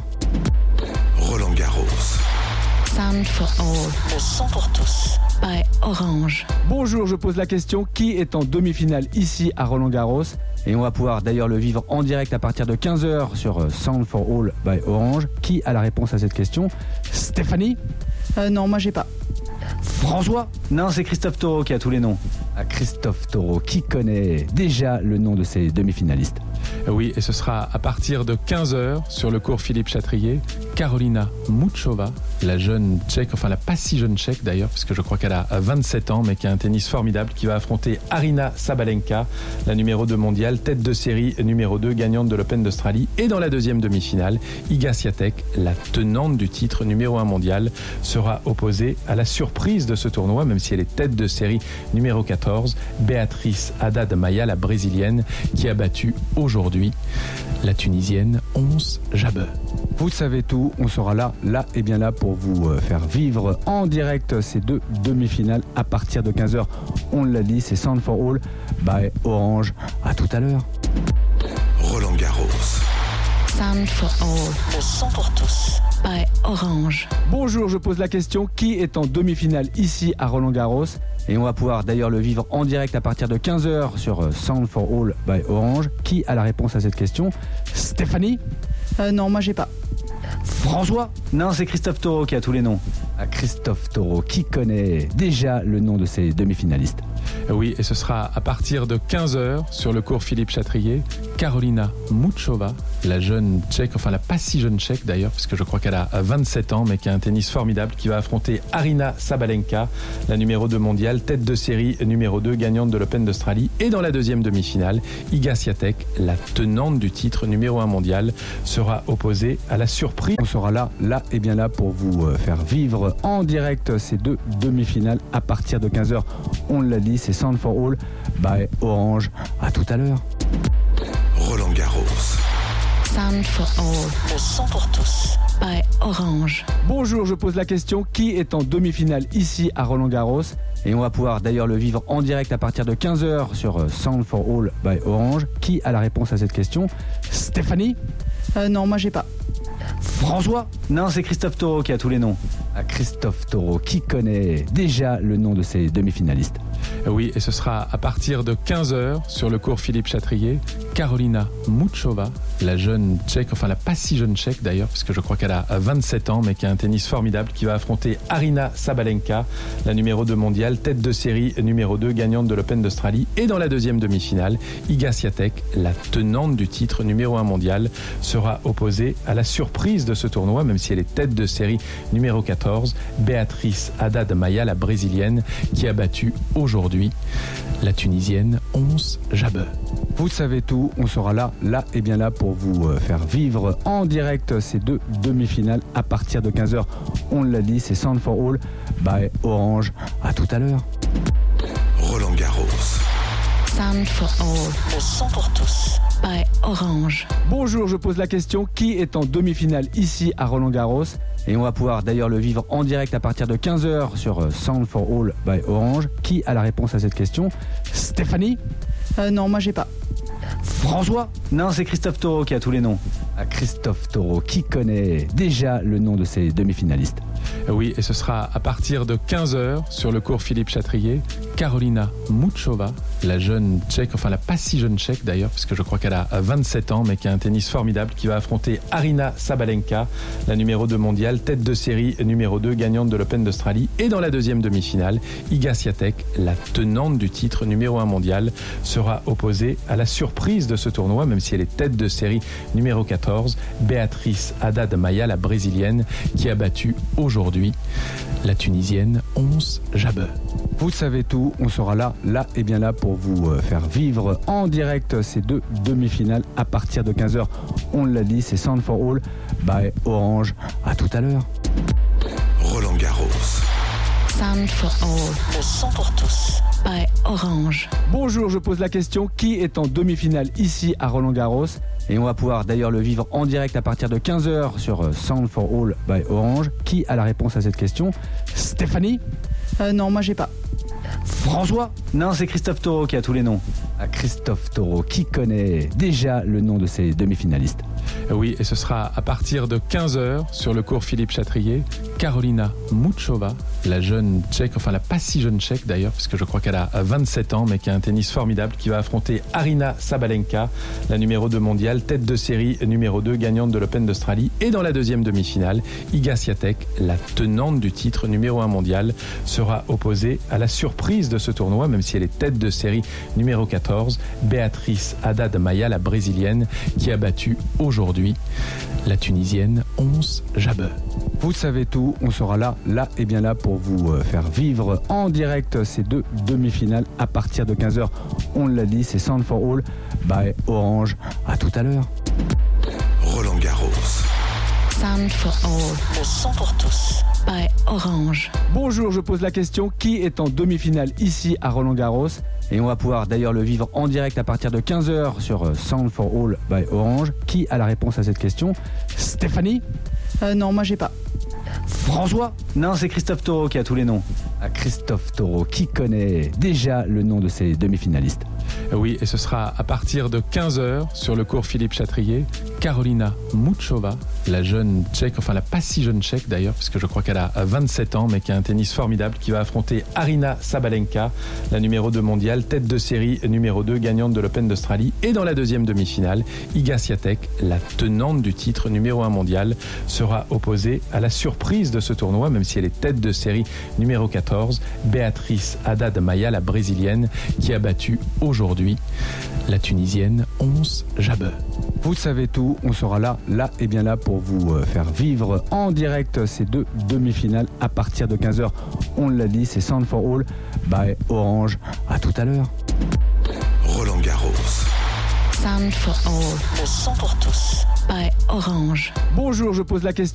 Roland Garros. Sound for All Le son pour tous. by Orange. Bonjour, je pose la question, qui est en demi-finale ici à Roland Garros? Et on va pouvoir d'ailleurs le vivre en direct à partir de 15h sur Sound for All by Orange. Qui a la réponse à cette question? Stéphanie? Non, moi j'ai pas. François? Non, c'est Christophe Taureau qui a tous les noms. Christophe Taureau, qui connaît déjà le nom de ces demi-finalistes? Oui, et ce sera à partir de 15h sur le cours Philippe Chatrier, Karolina Muchova, la jeune tchèque, enfin la pas si jeune tchèque d'ailleurs, parce que je crois qu'elle a 27 ans, mais qui a un tennis formidable, qui va affronter Aryna Sabalenka, la numéro 2 mondiale, tête de série numéro 2, gagnante de l'Open d'Australie. Et dans la deuxième demi-finale, Iga Swiatek, la tenante du titre numéro 1 mondial, sera opposée à la surprise de ce tournoi, même si elle est tête de série numéro 14, Beatriz Haddad Maia, la brésilienne, qui a battu aujourd'hui la tunisienne Ons Jabeur. Vous savez tout, on sera là et bien là pour vous faire vivre en direct ces deux demi-finales à partir de 15h. On l'a dit, c'est Sound for All by Orange. À tout à l'heure. Roland Garros. Sound for All Le son pour tous. by Orange. Bonjour, je pose la question, qui est en demi-finale ici à Roland Garros? Et on va pouvoir d'ailleurs le vivre en direct à partir de 15h sur Sound for All by Orange. Qui a la réponse à cette question? Stéphanie? Non, moi j'ai pas. François? Non, c'est Christophe Taureau qui a tous les noms. Christophe Taureau, qui connaît déjà le nom de ces demi-finalistes? Oui, et ce sera à partir de 15h sur le cours Philippe Chatrier, Karolina Muchova, la jeune tchèque, enfin la pas si jeune tchèque d'ailleurs, parce que je crois qu'elle a 27 ans, mais qui a un tennis formidable, qui va affronter Aryna Sabalenka, la numéro 2 mondiale, tête de série numéro 2, gagnante de l'Open d'Australie. Et dans la deuxième demi-finale, Iga Swiatek, la tenante du titre numéro 1 mondial, sera opposée à la surprise. On sera là et bien là pour vous faire vivre en direct ces deux demi-finales à partir de 15h. On l'a dit, c'est Sound for All by Orange. À tout à l'heure. Roland Garros. Sound for All Le son pour tous. by Orange. Bonjour, je pose la question, qui est en demi-finale ici à Roland Garros? Et on va pouvoir d'ailleurs le vivre en direct à partir de 15h sur Sound for All by Orange. Qui a la réponse à cette question? Stéphanie? Non, moi j'ai pas. François? Non, c'est Christophe Taureau qui a tous les noms. Christophe Taureau, qui connaît déjà le nom de ces demi-finalistes? Oui, et ce sera à partir de 15h sur le cours Philippe Chatrier, Karolina Muchova, la jeune tchèque, enfin la pas si jeune tchèque d'ailleurs, parce que je crois qu'elle a 27 ans, mais qui a un tennis formidable, qui va affronter Aryna Sabalenka, la numéro 2 mondiale, tête de série numéro 2, gagnante de l'Open d'Australie. Et dans la deuxième demi-finale, Iga Swiatek, la tenante du titre numéro 1 mondial, sera opposée à la surprise de ce tournoi, même si elle est tête de série numéro 14, Beatriz Haddad Maia, la brésilienne, qui a battu aujourd'hui la tunisienne Ons Jabeur. Vous savez tout, on sera là et bien là pour vous faire vivre en direct ces deux demi-finales à partir de 15h. On l'a dit, c'est Sound for All by Orange. À tout à l'heure. Roland Garros. Sound for All Le son pour tous. by Orange. Bonjour, je pose la question, qui est en demi-finale ici à Roland Garros? Et on va pouvoir d'ailleurs le vivre en direct à partir de 15h sur Sound for All by Orange. Qui a la réponse à cette question? Stéphanie? Non, moi j'ai pas. François? Non, c'est Christophe Taureau qui a tous les noms. Christophe Taureau, qui connaît déjà le nom de ces demi-finalistes? Oui, et ce sera à partir de 15h sur le cours Philippe Chatrier, Karolina Muchova, la jeune tchèque, enfin la pas si jeune tchèque d'ailleurs, parce que je crois qu'elle a 27 ans, mais qui a un tennis formidable, qui va affronter Aryna Sabalenka, la numéro 2 mondiale, tête de série numéro 2, gagnante de l'Open d'Australie. Et dans la deuxième demi-finale, Iga Swiatek, la tenante du titre numéro 1 mondial, sera opposée à la surprise de ce tournoi, même si elle est tête de série numéro 14, Beatriz Haddad Maia, la brésilienne, qui a battu aujourd'hui la tunisienne Ons Jabeur. Vous savez tout, on sera là et bien là pour vous faire vivre en direct ces deux demi-finales à partir de 15h. On l'a dit, c'est Sound for All by Orange. À tout à l'heure. Roland Garros. Sound for All Le son pour tous. by Orange. Bonjour, je pose la question, qui est en demi-finale ici à Roland-Garros? Et on va pouvoir d'ailleurs le vivre en direct à partir de 15h sur Sound for All by Orange. Qui a la réponse à cette question? Stéphanie? Non, moi j'ai pas. François? Non, c'est Christophe Taureau qui a tous les noms. À Christophe Taureau, qui connaît déjà le nom de ces demi-finalistes? Oui, et ce sera à partir de 15h sur le cours Philippe Chatrier. Karolina Muchova, la jeune tchèque, enfin la pas si jeune tchèque d'ailleurs, parce que je crois qu'elle a 27 ans, mais qui a un tennis formidable, qui va affronter Aryna Sabalenka, la numéro 2 mondiale, tête de série numéro 2, gagnante de l'Open d'Australie. Et dans la deuxième demi-finale, Iga Swiatek, la tenante du titre numéro 1 mondial, sera opposée à la surprise de ce tournoi, même si elle est tête de série numéro 14, Beatriz Haddad Maia, la brésilienne, qui a battu aujourd'hui la tunisienne Ons Jabeur. Vous savez tout, on sera là et bien là pour vous faire vivre en direct ces deux demi-finales à partir de 15h. On l'a dit, c'est Sound for All by Orange. À tout à l'heure. Roland Garros. Sound for All Le son pour tous. by Orange. Bonjour, je pose la question, qui est en demi-finale ici à Roland-Garros? Et on va pouvoir d'ailleurs le vivre en direct à partir de 15h sur Sound for All by Orange. Qui a la réponse à cette question? Stéphanie? Non, moi j'ai pas. François? Non, c'est Christophe Taureau qui a tous les noms. À Christophe Taureau, qui connaît déjà le nom de ces demi-finalistes? Oui, et ce sera à partir de 15h sur le cours Philippe Chatrier. Karolina Muchova, la jeune tchèque, enfin la pas si jeune tchèque d'ailleurs, parce que je crois qu'elle a 27 ans, mais qui a un tennis formidable, qui va affronter Aryna Sabalenka, la numéro 2 mondiale, tête de série numéro 2, gagnante de l'Open d'Australie. Et dans la deuxième demi-finale, Iga Swiatek, la tenante du titre numéro 1 mondial, sera opposée à la surprise de ce tournoi, même si elle est tête de série numéro 14, Beatriz Haddad Maia, la brésilienne, qui a battu aujourd'hui la tunisienne Ons Jabeur. Vous savez tout, on sera là et bien là pour vous faire vivre en direct ces deux demi-finales à partir de 15h. On l'a dit, c'est Sound for All by Orange. À tout à l'heure. Roland Garros. Sound for All Le son pour tous. by Orange. Bonjour, je pose la question.